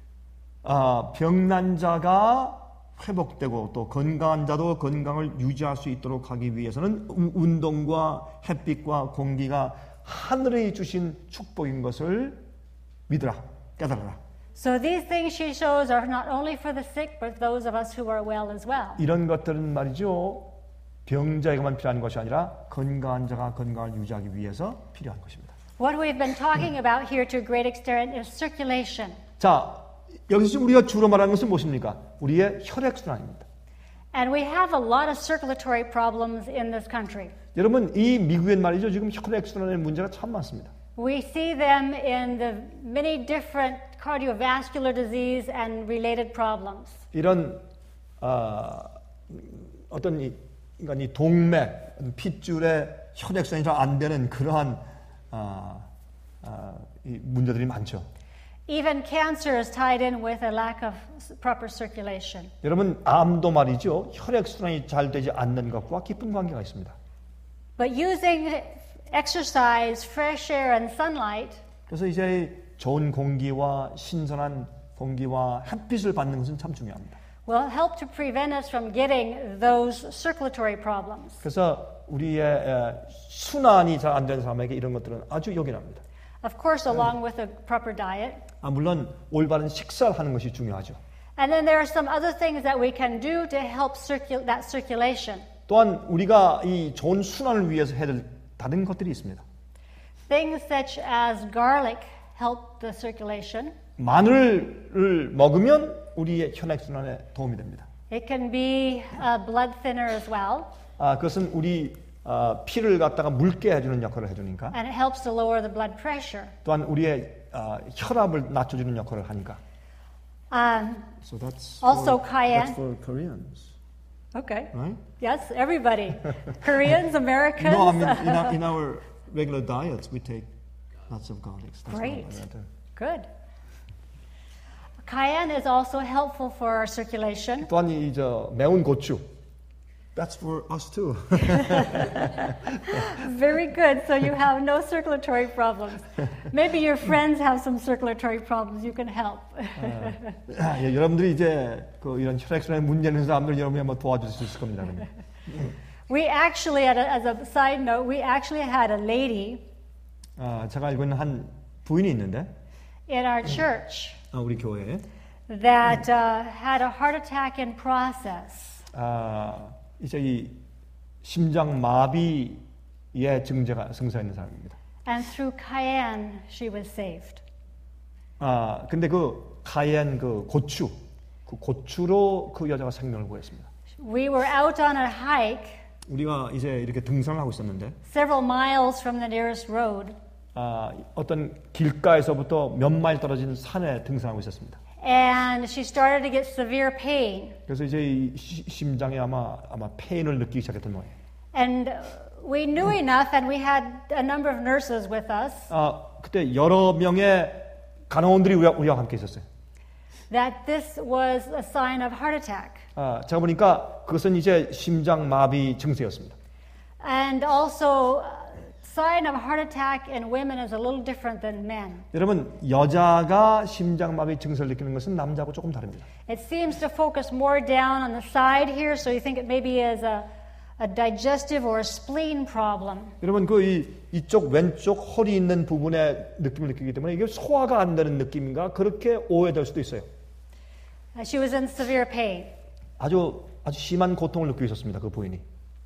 Speaker 2: 아, 병난 자가 회복되고 또 건강한 자도 건강을 유지할 수 있도록 하기 위해서는 운동과 햇빛과 공기가 하늘이 주신 축복인 것을 믿으라, 깨달아라.
Speaker 1: So these things she shows are not only for the sick, but those of us who are well as well.
Speaker 2: 이런 것들은 말이죠, 병자에게만 필요한 것이 아니라 건강한 자가 건강을 유지하기 위해서 필요한 것입니다.
Speaker 1: What we've been talking about here to a great extent is circulation.
Speaker 2: 자, 여기서 지금 우리가 주로 말하는 것은 무엇입니까? 우리의 혈액순환입니다.
Speaker 1: And we have a lot of circulatory problems in this country.
Speaker 2: 여러분, 이 미국엔 말이죠, 지금 혈액순환의 문제가 참 많습니다.
Speaker 1: We see them in the many different cardiovascular disease and related problems.
Speaker 2: 이런 어, 어떤 이, 그러니까 이 동맥, 핏줄의 혈액순환이 잘 안 되는 그러한 어, 어, 이 문제들이 많죠.
Speaker 1: Even cancer is tied in with a lack of proper circulation.
Speaker 2: 여러분, 암도 말이죠, 혈액순환이 잘 되지 않는 것과 깊은 관계가 있습니다.
Speaker 1: But using exercise, fresh air, and sunlight
Speaker 2: 그래서 이제 좋은 공기와 신선한 공기와 햇빛을 받는 것은 참 중요합니다.
Speaker 1: will help to prevent us from getting those circulatory problems.
Speaker 2: 그래서 우리의 에, 순환이 잘 안 되는 사람에게 이런 것들은 아주 요긴합니다.
Speaker 1: Of course, along with a proper diet.
Speaker 2: 아, 물론 올바른 식사를 하는 것이 중요하죠.
Speaker 1: And then there are some other things that we can do to help circul- that circulation.
Speaker 2: 또한 우리가 이 좋은 순환을 위해서 해야 될 다른 것들이 있습니다.
Speaker 1: Things such as garlic help the circulation.
Speaker 2: 마늘을 먹으면 우리의 혈액순환에 도움이 됩니다.
Speaker 1: It can be a blood thinner as well.
Speaker 2: 아, 그것은 우리 어, 피를 갖다가 묽게 해주는 역할을 해주니까.
Speaker 1: And it helps to lower the blood pressure.
Speaker 2: 또한 우리의 어, 혈압을 낮춰주는 역할을 하니까.
Speaker 1: Um,
Speaker 2: So that's
Speaker 1: Also
Speaker 2: for,
Speaker 1: cayenne.
Speaker 2: That's for Koreans,
Speaker 1: okay.
Speaker 2: right?
Speaker 1: Yes, everybody. Koreans, Americans.
Speaker 2: No, I mean in our, in our regular diets we take lots of garlic. That's
Speaker 1: Great.
Speaker 2: not what I do.
Speaker 1: Good. Cayenne is also helpful for our circulation.
Speaker 2: 또한 이 저 매운 고추. That's for us too.
Speaker 1: Very good. So you have no circulatory problems. Maybe your friends have some circulatory problems. You can help.
Speaker 2: 아, 예, 여러분들이 이제 그 이런 혈액순환에 문제 있는 사람들 여러분이 한번 도와줄 수 있을 겁니다.
Speaker 1: We actually, at a, as a side note, we actually had a lady
Speaker 2: 아, 제가 알고 있는 한 부인이 있는데
Speaker 1: in our church
Speaker 2: 아, 우리 교회에
Speaker 1: that uh, had a heart attack in process.
Speaker 2: 아, 이제 이 심장 마비의 증세가 증세가 있는 사람입니다.
Speaker 1: And through cayenne, she was saved.
Speaker 2: 아, 근데 그 카이엔 그 고추 그 고추로 그 여자가 생명을 구했습니다.
Speaker 1: We were out on a hike
Speaker 2: 우리가 이제 이렇게 등산을 하고 있었는데
Speaker 1: several miles from the nearest road.
Speaker 2: 아, 어떤 길가에서부터 몇 마일 떨어진 산에 등산하고 있었습니다.
Speaker 1: And she started to get severe pain.
Speaker 2: 그래서 이제 이 시, 심장에 아마 아마 페인을 느끼기 시작했던 거예요.
Speaker 1: And we knew enough, and we had a number of nurses with us,
Speaker 2: 아, 그때 여러 명의 간호원들이 우리와, 우리와 함께 있었어요.
Speaker 1: that this was a sign of heart attack.
Speaker 2: 아, 제가 보니까 그것은 이제 심장 마비 증세였습니다.
Speaker 1: And also, uh, sign of heart attack in women is a little different than men.
Speaker 2: 여러분, 여자가 심장 마비 증세를 느끼는 것은 남자하고 조금 다릅니다.
Speaker 1: It seems to focus more down on the side here, so you think it maybe is a, a digestive or a spleen problem.
Speaker 2: 여러분, 그 이, 이쪽 왼쪽 허리 있는 부분에 느낌을 느끼기 때문에 이게 소화가 안 되는 느낌인가 그렇게 오해될 수도 있어요.
Speaker 1: Uh, she was in severe pain.
Speaker 2: 아주 아주 심한 고통을 느끼고 있었습니다. 그 부인이.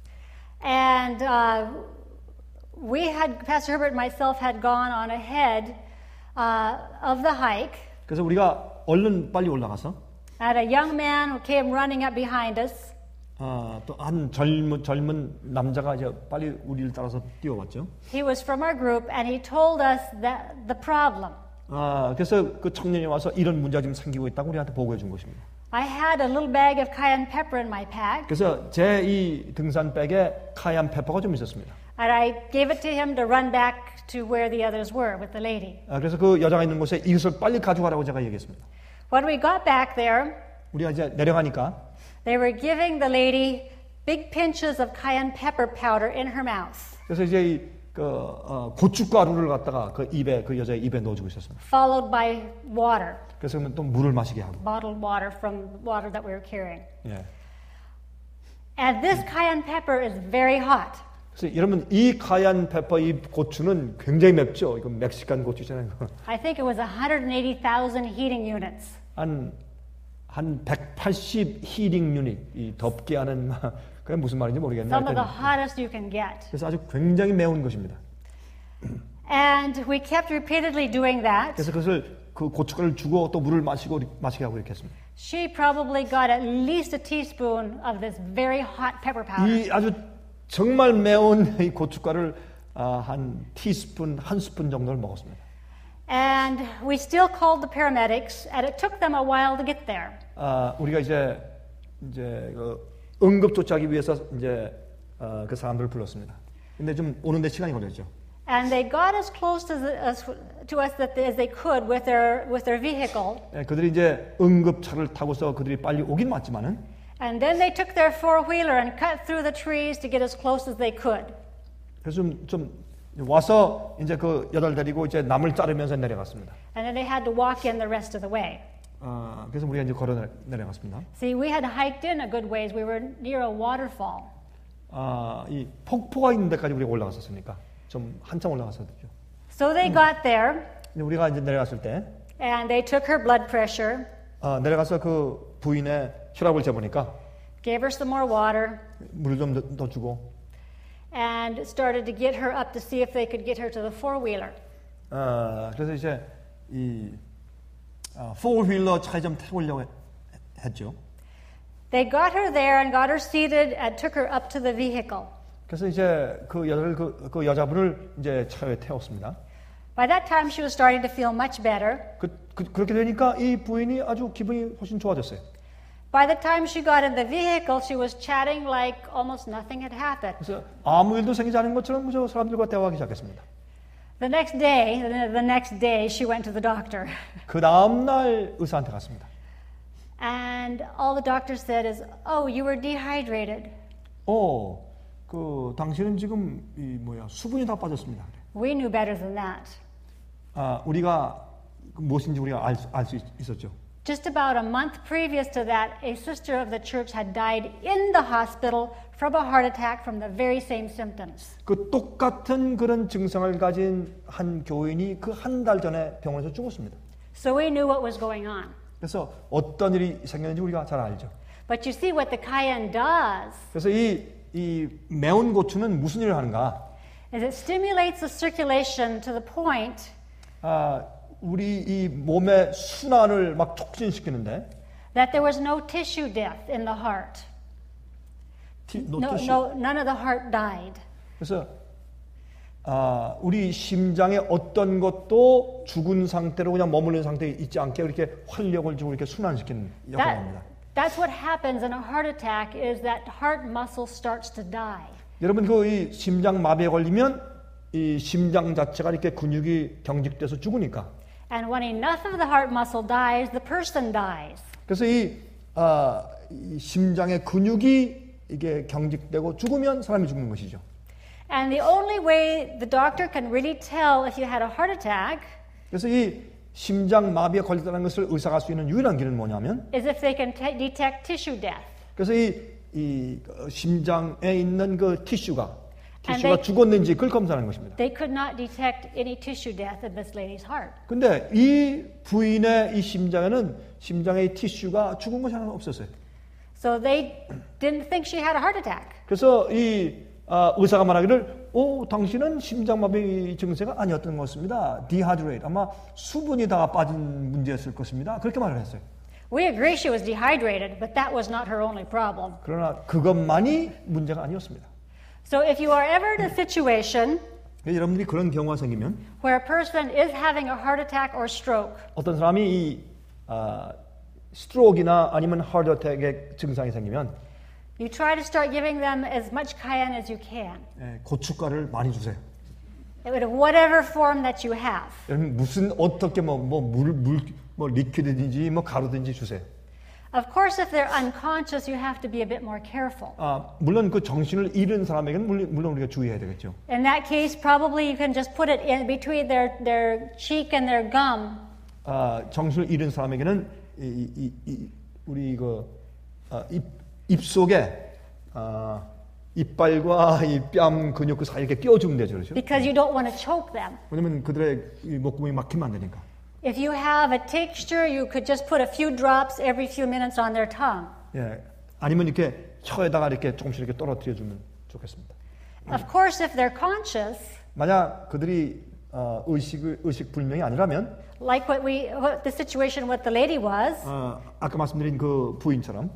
Speaker 1: And uh, we had, Pastor Herbert and myself had gone on ahead uh, of the hike.
Speaker 2: 그래서 우리가 얼른 빨리 올라가서
Speaker 1: And a young man who came running up behind us.
Speaker 2: 아, 또 한 젊은 젊은 남자가 이제 빨리 우리를 따라서 뛰어왔죠.
Speaker 1: He was from our group, and he told us that the problem.
Speaker 2: 아, 그래서 그 청년이 와서 이런 문제가 지금 생기고 있다고 우리한테 보고해 준 것입니다.
Speaker 1: I had a little bag of cayenne pepper in my pack,
Speaker 2: 그래서 제 이 등산백에 카얀 페퍼가 좀 있었습니다.
Speaker 1: and I gave it to him to run back to where the others were with the lady.
Speaker 2: 아, 그래서 그 여자가 있는 곳에 이것을 빨리 가져가라고 제가 얘기했습니다.
Speaker 1: When we got back there,
Speaker 2: 우리가 이제 내려가니까
Speaker 1: they were giving the lady big pinches of cayenne pepper powder in her mouth,
Speaker 2: 그래서 이제 이, 그 어, 고춧가루를 갖다가 그 입에 그 여자의 입에 넣어주고 있었습니다.
Speaker 1: followed by water,
Speaker 2: 그래서 또 물을 마시게 하고.
Speaker 1: bottled water from water that we were carrying.
Speaker 2: 예.
Speaker 1: And this cayenne pepper is very hot.
Speaker 2: 그래서 여러분 이 카얀 페퍼 이 고추는 굉장히 맵죠. 이거 멕시칸 고추잖아요.
Speaker 1: I think it was one hundred eighty thousand heating units.
Speaker 2: 한, 한 백팔십 히팅 유닛, 이 덥게 하는, 그게 무슨 말인지 모르겠네요.
Speaker 1: Some of the
Speaker 2: 하여튼
Speaker 1: hottest you can get.
Speaker 2: 그래서 아주 굉장히 매운 것입니다.
Speaker 1: And we kept repeatedly doing that.
Speaker 2: 그래서 그것을 그 고춧가루를 주고 또 물을 마시고 마시게 하고 이렇게 했습니다.
Speaker 1: She probably got at least a teaspoon of this very hot pepper powder.
Speaker 2: 이 아주 정말 매운 이 고춧가루를 아, 한 티스푼, 한 스푼 정도를 먹었습니다.
Speaker 1: And we still called the paramedics, and it took them a while to get there.
Speaker 2: 아, 우리가 이제 이제 그 응급 조치하기 위해서 이제 어, 그 사람들을 불렀습니다. 근데 좀 오는데 시간이 걸렸죠.
Speaker 1: And they got as close to, the, as, to us that, as they could with their, with their vehicle.
Speaker 2: 예, 그들이 이제 응급차를 타고서 그들이 빨리 오긴 왔지만은
Speaker 1: And then they took their four-wheeler and cut through the trees to get as close as they could.
Speaker 2: 그래서 좀, 좀 와서 이제 그 여자를 데리고 이제 나무를 자르면서 내려갔습니다.
Speaker 1: And then they had to walk in the rest of the way.
Speaker 2: 아, 그래서 우리가 이제 걸어 내려- 내려갔습니다.
Speaker 1: See, we had hiked in a good ways. We were near a waterfall.
Speaker 2: 아, 이 폭포가 있는 데까지 우리가 올라갔었으니까 좀 한참 올라갔었죠.
Speaker 1: So they got there,
Speaker 2: 근데 우리가 이제 내려갔을 때
Speaker 1: and they took her blood pressure,
Speaker 2: 아, 내려가서 그 부인의 혈압을 재보니까
Speaker 1: gave her some more water,
Speaker 2: 물을 좀 더 주고
Speaker 1: and started to get her up to see if they could get her to the four-wheeler.
Speaker 2: 아, 그래서 이제 이 아, 포휠러 차에 좀 태우려고 했- 했죠.
Speaker 1: They got her there and got her seated and took her up to the vehicle.
Speaker 2: 그래서 이제 그 여자를 그, 그 여자분을 이제 차에 태웠습니다.
Speaker 1: By that time, she was starting to feel much better.
Speaker 2: 그, 그, 그렇게 되니까 이 부인이 아주 기분이 훨씬 좋아졌어요.
Speaker 1: By the time she got in the vehicle, she was chatting like almost nothing had happened.
Speaker 2: 그래서 아무 일도 생기지 않은 것처럼 그저 사람들과 대화하기 시작했습니다.
Speaker 1: The next day, the next day, she went to the doctor.
Speaker 2: 그 다음 날 의사한테 갔습니다.
Speaker 1: And all the doctor said is, "Oh, you were dehydrated.
Speaker 2: 어, 그 당신은 지금 이 뭐야 수분이 다 빠졌습니다. 그래.
Speaker 1: We knew better than that."
Speaker 2: 아, 우리가 무엇인지 우리가 알 수 있었죠.
Speaker 1: Just about a month previous to that, a sister of the church had died in the hospital from a heart attack from the very same symptoms.
Speaker 2: 그 똑같은 그런 증상을 가진 한 교인이 그 한 달 전에 병원에서 죽었습니다.
Speaker 1: So we knew what was going on.
Speaker 2: 그래서 어떤 일이 생겼는지 우리가 잘 알죠.
Speaker 1: But you see what the cayenne does
Speaker 2: 그래서 이, 이 매운 고추는 무슨 일을 하는가?
Speaker 1: is it stimulates the circulation to the point
Speaker 2: 아, 우리 이 몸의 순환을 막 촉진시키는데
Speaker 1: that there was no tissue death in the heart.
Speaker 2: 티, no
Speaker 1: No,
Speaker 2: tissue.
Speaker 1: no, none of the heart died.
Speaker 2: 그래서 아, 우리 심장에 어떤 것도 죽은 상태로 그냥 머무른 상태에 있지 않게 이렇게 활력을 주고 이렇게 순환시키는 역할을 합니다.
Speaker 1: That, that's what happens in a heart attack is that heart muscle starts to die.
Speaker 2: 여러분 그 이 심장 마비에 걸리면 이 심장 자체가 이렇게 근육이 경직돼서 죽으니까.
Speaker 1: And when enough of the heart muscle dies, the person dies.
Speaker 2: 그래서 이, 아, 이 심장의 근육이 이게 경직되고 죽으면 사람이 죽는 것이죠.
Speaker 1: And the only way the doctor can really tell if you had a heart attack
Speaker 2: 그래서 이 심장 마비에 걸렸다는 것을 의사가 할 수 있는 유일한 길은 뭐냐면
Speaker 1: is if they can t- detect tissue death.
Speaker 2: 그래서 이, 이 어, 심장에 있는 그 티슈가
Speaker 1: And
Speaker 2: 티슈가
Speaker 1: they-
Speaker 2: 죽었는지 그걸 검사하는 것입니다.
Speaker 1: They could not detect any tissue death in this lady's heart.
Speaker 2: 근데 이 부인의 이 심장에는 심장의 티슈가 죽은 것이 하나 없었어요.
Speaker 1: So they didn't think she had a heart attack.
Speaker 2: 그래서 이 아, 의사가 말하기를 오, 당신은 심장마비 증세가 아니었던 것 같습니다. 디하이드레이트. 아마 수분이 다 빠진 문제였을 것입니다. 그렇게 말을 했어요.
Speaker 1: We agree she was dehydrated, but that was not her only problem.
Speaker 2: 그러나 그것만이 문제가 아니었습니다.
Speaker 1: So if you are ever in a situation
Speaker 2: 여러분들이 그런 경우가 생기면
Speaker 1: where a person is having a heart attack or stroke,
Speaker 2: 어떤 사람이 이 아, 스트로크나 아니면 하트 어택의 증상이 생기면
Speaker 1: you try to start giving them as much cayenne as you can,
Speaker 2: 예, 고춧가루를 많이 주세요.
Speaker 1: in whatever form that you have.
Speaker 2: 여러분 무슨 어떻게 뭐 뭐 물 물 뭐 리퀴드든지 뭐 가루든지 주세요.
Speaker 1: Of course, if they're unconscious, you have to be a bit more careful.
Speaker 2: 아, 물론 그 정신을 잃은 사람에게는 물론, 물론 우리가 주의해야 되겠죠.
Speaker 1: In that case, probably you can just put it in between their, their cheek and their gum.
Speaker 2: 아, 정신을 잃은 사람에게는 이, 이, 이, 우리 그 아, 입, 입 속에 아, 이빨과 이 뺨 근육 그 사이에 이렇게 끼워주면 되죠, 그렇죠?
Speaker 1: Because you don't want to choke them.
Speaker 2: 왜냐면 그들의 이 목구멍이 막히면 안 되니까.
Speaker 1: If you have a tincture, you could just put a few drops every few minutes on their tongue.
Speaker 2: 예, 아니면 이렇게 혀에다가 이렇게 조금씩 이렇게 떨어뜨려 주면 좋겠습니다.
Speaker 1: Of course, if they're conscious,
Speaker 2: 만약 그들이 어, 의식을 의식 불명이 아니라면,
Speaker 1: like what we, what the situation with the lady was,
Speaker 2: 어, 아까 말씀드린 그 부인처럼,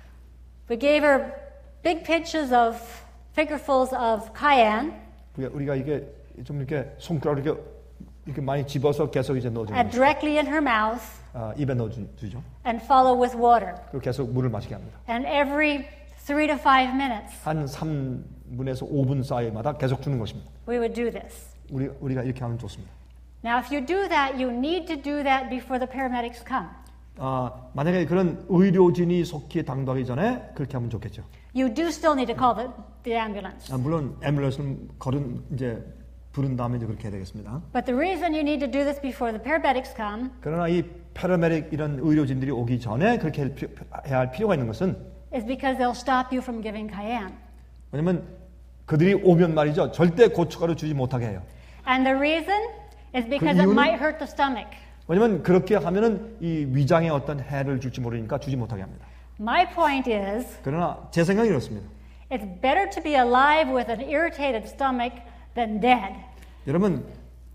Speaker 1: we gave her big pinches of figurefuls of cayenne
Speaker 2: 우리가, 우리가 이게 좀 이렇게 손가락 이렇게 이렇게 많이 집어서 계속 이제 넣어주는
Speaker 1: and directly in her mouth
Speaker 2: 아, 입에 넣어주죠.
Speaker 1: and follow with water.
Speaker 2: 그리고 계속 물을 마시게 합니다.
Speaker 1: And every three to five minutes,
Speaker 2: 한 삼 분에서 오 분 사이마다 계속 주는 것입니다.
Speaker 1: we would do this.
Speaker 2: 우리, 우리가 이렇게 하면 좋습니다.
Speaker 1: Now, if you do that, you need to do that before the paramedics come.
Speaker 2: 아, 만약에 그런 의료진이 속히 당도하기 전에 그렇게 하면 좋겠죠.
Speaker 1: You do still need to call the, the ambulance.
Speaker 2: 아, 물론 앰뷸런스는 걸은 이제 부른 다음에 이제 그렇게 해야 되겠습니다.
Speaker 1: But the reason you need to do this before the paramedics come
Speaker 2: 그러나 이 패러메딕 이런 의료진들이 오기 전에 그렇게 할 피- 해야 할 필요가 있는 것은
Speaker 1: is because they'll stop you from giving cayenne.
Speaker 2: 왜냐면 그들이 오면 말이죠. 절대 고춧가루 주지 못하게 해요.
Speaker 1: And the reason is because it
Speaker 2: 이유는-
Speaker 1: might hurt the stomach.
Speaker 2: 왜냐면 그렇게 하면은 이 위장에 어떤 해를 줄지 모르니까 주지 못하게 합니다.
Speaker 1: My point is,
Speaker 2: 그러나 제 생각이 이렇습니다.
Speaker 1: it's better to be alive with an irritated stomach than dead.
Speaker 2: 여러분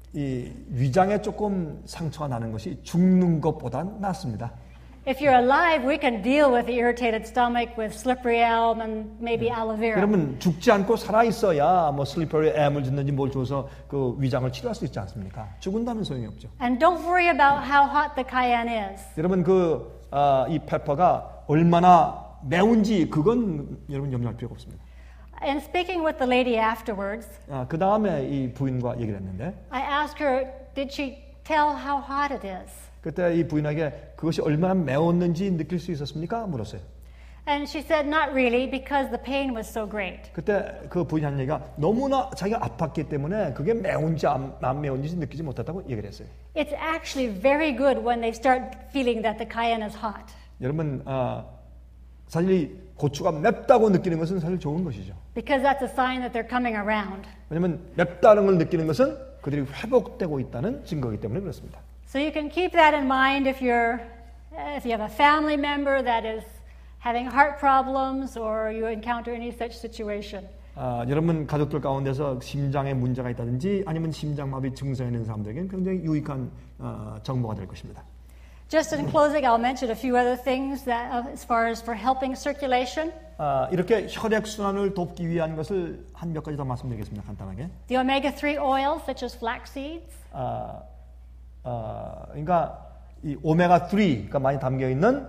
Speaker 2: 이 위장에 조금 상처가 나는 것이 죽는 것보단 낫습니다.
Speaker 1: If you're alive, we can deal with the irritated stomach with slippery elm and maybe aloe vera.
Speaker 2: 여러분 죽지 않고 살아 있어야 뭐 슬리퍼리 앰을 줬는지 뭘 줘서 그 위장을 치료할 수 있지 않습니까? 죽은다면 소용이 없죠.
Speaker 1: And don't worry about how hot the cayenne is.
Speaker 2: 여러분 그 아, 이 페퍼가 얼마나 매운지 그건 여러분 염려할 필요가 없습니다.
Speaker 1: And speaking with the lady afterwards,
Speaker 2: 아, 그 다음에 이 부인과 얘기를 했는데
Speaker 1: I asked her, did she tell how hot it is?
Speaker 2: 그때 이 부인에게 그것이 얼마나 매웠는지 느낄 수 있었습니까? 물었어요.
Speaker 1: And she said, not really, because the pain was so great.
Speaker 2: 그때 그 부인이 한 얘기가 너무나 자기가 아팠기 때문에 그게 매운지 안, 안 매운지 느끼지 못했다고 얘기를 했어요.
Speaker 1: It's actually very good when they start feeling that the cayenne is hot.
Speaker 2: 여러분 아, 사실 이 고추가 맵다고 느끼는 것은 사실 좋은 것이죠.
Speaker 1: Because that's a sign that they're coming around.
Speaker 2: 왜냐하면 맵다는 걸 느끼는 것은 그들이 회복되고 있다는 증거이기 때문에 그렇습니다.
Speaker 1: So you can keep that in mind if you're, if you have a family member that is having heart problems or you encounter any such situation.
Speaker 2: 아, 여러분 가족들 가운데서 심장에 문제가 있다든지 아니면 심장마비 증상이 있는 사람들에게는 굉장히 유익한 어, 정보가 될 것입니다.
Speaker 1: Just in closing, I'll mention a few other things that, uh, as far as for helping circulation.
Speaker 2: 아, 이렇게 혈액 순환을 돕기 위한 것을 한 몇 가지 더 말씀드리겠습니다. 간단하게.
Speaker 1: The omega three oils, such as flax seeds.
Speaker 2: 아, 아, 그러니까 이 오메가 삼가 많이 담겨 있는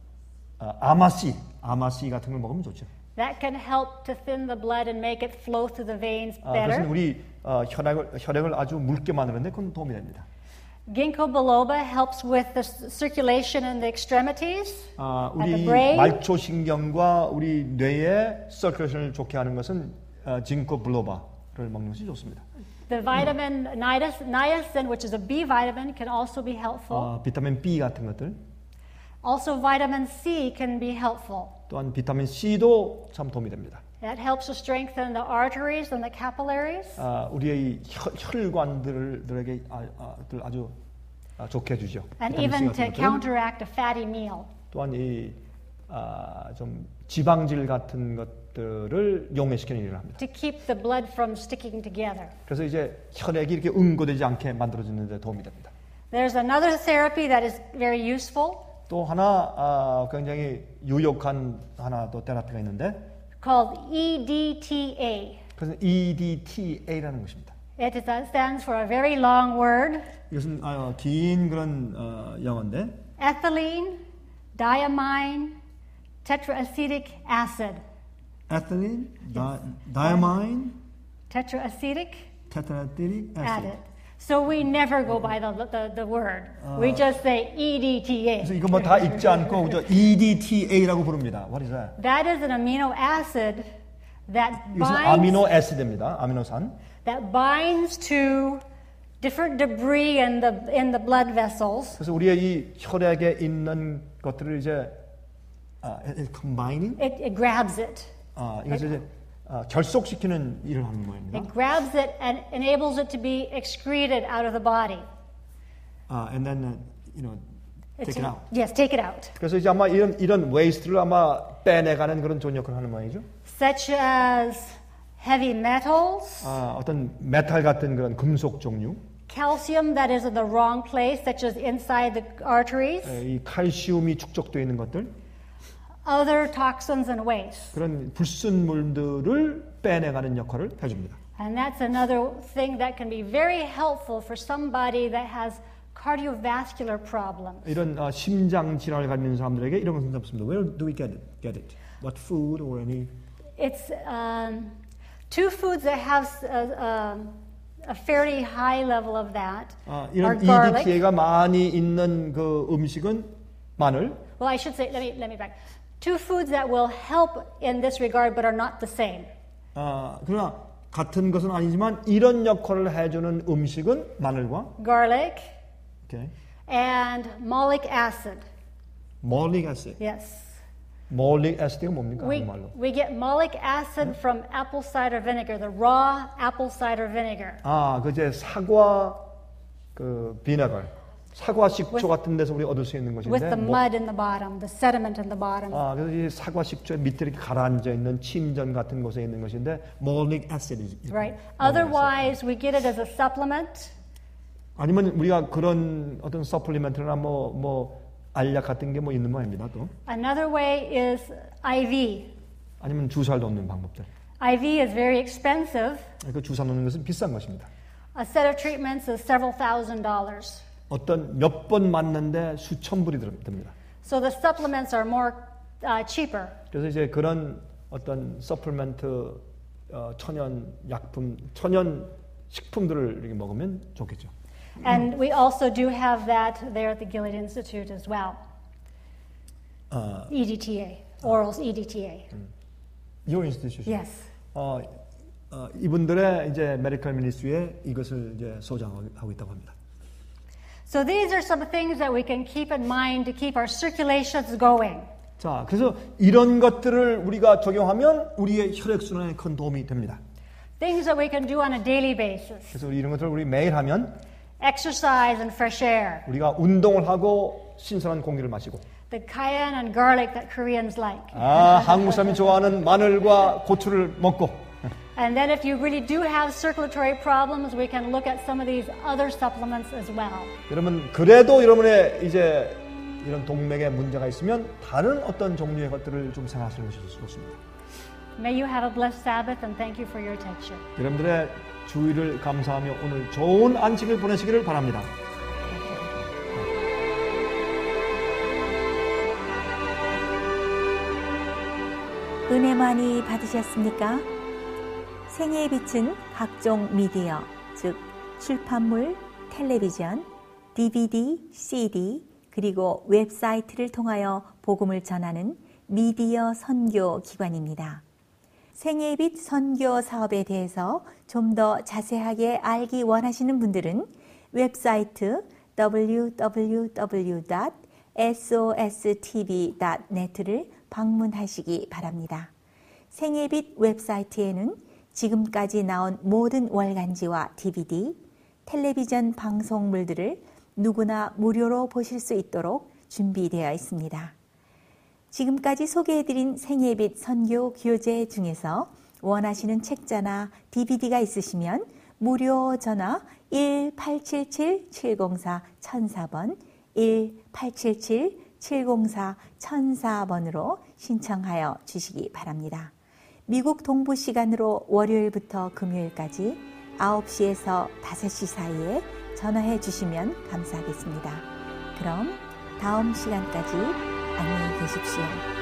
Speaker 2: 아, 아마씨, 아마씨 같은 걸 먹으면 좋죠.
Speaker 1: That can help to thin the blood and make it flow through the veins
Speaker 2: 아,
Speaker 1: better.
Speaker 2: 그것은 우리 어, 혈액을 혈액을 아주 묽게 만드는데 그건 도움이 됩니다.
Speaker 1: Ginkgo biloba helps with the circulation in the extremities
Speaker 2: 아,
Speaker 1: and the
Speaker 2: 우리
Speaker 1: brain.
Speaker 2: 말초신경과 우리 뇌의 서큘레이션을 좋게 하는 것은 어, 징코 블로바를 먹는 것이 좋습니다.
Speaker 1: The vitamin niacin, niacin, which is a B vitamin, can also be helpful.
Speaker 2: 어, 비타민 B 같은 것들,
Speaker 1: Also, vitamin C can be helpful.
Speaker 2: 또한 비타민 C도 참 도움이 됩니다.
Speaker 1: That helps to strengthen the arteries and the capillaries.
Speaker 2: 아, 우리의 혈, 혈관들에게 아, 아, 아주 아, 좋게 해주죠.
Speaker 1: And
Speaker 2: 비타민 C
Speaker 1: even
Speaker 2: 같은
Speaker 1: to
Speaker 2: 것들은.
Speaker 1: counteract a fatty meal.
Speaker 2: 또한 이 아, 좀 지방질 같은 것들을 용해시키는 일을 합니다.
Speaker 1: To keep the blood from sticking together.
Speaker 2: 그래서 이제 혈액이 이렇게 응고되지 않게 만들어지는 데 도움이 됩니다.
Speaker 1: There's another therapy that is very useful
Speaker 2: 또 하나 아, 굉장히 유용한 하나 또 테라피가 있는데
Speaker 1: called E D T A.
Speaker 2: 그것은 E D T A라는 것입니다.
Speaker 1: It is, uh, stands for a very long word.
Speaker 2: 이것은 아, 긴 그런 어, 영어인데
Speaker 1: Ethylene, diamine, tetraacetic acid.
Speaker 2: ethylene, di- diamine,
Speaker 1: Tetraacetic
Speaker 2: tetraethylene acid.
Speaker 1: added. So we never go by the, the, the word. We just say E D T A.
Speaker 2: 그래서 이거 뭐 다 읽지 않고 그저 E D T A라고 부릅니다. What is that?
Speaker 1: That is an amino acid that
Speaker 2: 이것은
Speaker 1: binds,
Speaker 2: 아미노 애시드입니다. 아미노산.
Speaker 1: that binds to different debris in the, in the blood vessels.
Speaker 2: 그래서 우리의 이 혈액에 있는 것들을 이제 아, combining,
Speaker 1: It, it grabs it.
Speaker 2: 아, 이것을 이제 아, 결속시키는 일을 하는 모양입니다.
Speaker 1: It grabs it and enables it to be excreted out of the body.
Speaker 2: 아, and then uh, you know take
Speaker 1: It's-
Speaker 2: it out.
Speaker 1: Yes, take it out.
Speaker 2: 그래서 이제 아마 이런 이런 웨이스트를 아마 빼내가는 그런 좋은 역할을 하는 모양이죠.
Speaker 1: Such as heavy metals,
Speaker 2: 아, 어떤 메탈 같은 그런 금속 종류,
Speaker 1: calcium that is in the wrong place, such as inside the arteries,
Speaker 2: 에, 이 칼슘이 축적되어 있는 것들,
Speaker 1: other toxins and waste.
Speaker 2: 그런 불순물들을 빼내가는 역할을 해줍니다.
Speaker 1: And that's another thing that can be very helpful for somebody that has cardiovascular problems.
Speaker 2: 이런 어, 심장 질환을 가진 사람들에게 이런 것은 없습니다. Where do we get it? Get it? What food or any?
Speaker 1: It's um, two foods that have a, a, a fairly high level of that
Speaker 2: 아,
Speaker 1: are
Speaker 2: 이런
Speaker 1: garlic.
Speaker 2: 이디티에이가 많이 있는 그 음식은 마늘.
Speaker 1: Well, I should say, let me, let me back. Two foods that will help in this regard but are not the same.
Speaker 2: 아, 그러나 같은 것은 아니지만 이런 역할을 해주는 음식은 마늘과
Speaker 1: Garlic
Speaker 2: okay.
Speaker 1: and malic acid.
Speaker 2: malic acid.
Speaker 1: Yes.
Speaker 2: malic acid가 뭡니까?
Speaker 1: We,
Speaker 2: 한국말로.
Speaker 1: we get malic acid from apple cider vinegar, the raw apple cider vinegar.
Speaker 2: 아, 그제 사과 그 비네갈, 사과 식초
Speaker 1: With-
Speaker 2: 같은 데서 우리 얻을 수 있는
Speaker 1: With
Speaker 2: 것인데.
Speaker 1: the
Speaker 2: 뭐-
Speaker 1: mud in the bottom, the sediment in the bottom.
Speaker 2: 아, 그래서 이 사과 식초에 밑에 이렇게 가라앉아 있는 침전 같은 곳에 있는 것인데 malic acid.
Speaker 1: Right. Otherwise, we get it as a supplement.
Speaker 2: 아니면 우리가 그런 어떤 서플리멘트나 뭐, 뭐, 알약 같은 게 뭐 있는 모양입니다, 또.
Speaker 1: Another way is I V.
Speaker 2: 아니면 주사를 놓는 방법들.
Speaker 1: I V is very expensive.
Speaker 2: 그 주사 놓는 것은 비싼 것입니다.
Speaker 1: A set of treatments is several thousand dollars.
Speaker 2: 어떤 몇 번 맞는데 수천 불이 들- 듭니다.
Speaker 1: So the supplements are more uh, cheaper.
Speaker 2: 그래서 이제 그런 어떤 서플멘트, 어, 천연 약품, 천연 식품들을 이렇게 먹으면 좋겠죠.
Speaker 1: And we also do have that there at the Gilead Institute as well.
Speaker 2: 어,
Speaker 1: E D T A, orals E D T A.
Speaker 2: Your institution.
Speaker 1: Yes.
Speaker 2: 어, 어, 이분들의 이제 메디컬 미니스트리에 이것을 이제 소장하고 있다고 합니다.
Speaker 1: So these are some things that we can keep in mind to keep our circulations going.
Speaker 2: 자, 그래서 이런 것들을 우리가 적용하면 우리의 혈액 순환에 큰 도움이 됩니다.
Speaker 1: Things that we can do on a daily basis.
Speaker 2: 그래서 우리 이런 것들을 우리 매일 하면
Speaker 1: Exercise and fresh air.
Speaker 2: 우리가 운동을 하고 신선한 공기를 마시고
Speaker 1: The cayenne and garlic that Koreans like.
Speaker 2: 아, 한국 사람이 좋아하는 마늘과 고추를 먹고
Speaker 1: And then if you really do have circulatory problems, we can look at some of these other supplements as well.
Speaker 2: 여러분 그래도 여러분의 이제 이런 동맥에 문제가 있으면 다른 어떤 종류의 것들을 좀 생각하시는 것이 좋습니다.
Speaker 1: May you have a blessed Sabbath and thank you for your attention.
Speaker 2: 여러분들의 주의를 감사하며 오늘 좋은 안식을 보내시기를 바랍니다.
Speaker 3: 은혜 많이 받으셨습니까? 생애의 빛은 각종 미디어, 즉 출판물, 텔레비전, 디비디, 씨디, 그리고 웹사이트를 통하여 복음을 전하는 미디어 선교 기관입니다. 생애의 빛 선교 사업에 대해서 좀 더 자세하게 알기 원하시는 분들은 웹사이트 더블유 더블유 더블유 닷 에스오에스티비 닷 넷을 방문하시기 바랍니다. 생애의 빛 웹사이트에는 지금까지 나온 모든 월간지와 디비디, 텔레비전 방송물들을 누구나 무료로 보실 수 있도록 준비되어 있습니다. 지금까지 소개해드린 생애의 빛 선교 교재 중에서 원하시는 책자나 디비디가 있으시면 무료 전화 일 팔칠칠 칠공사 천사 번 일 팔칠칠 칠공사 천사 번으로 신청하여 주시기 바랍니다. 미국 동부 시간으로 월요일부터 금요일까지 아홉 시에서 다섯 시 사이에 전화해 주시면 감사하겠습니다. 그럼 다음 시간까지 안녕히 계십시오.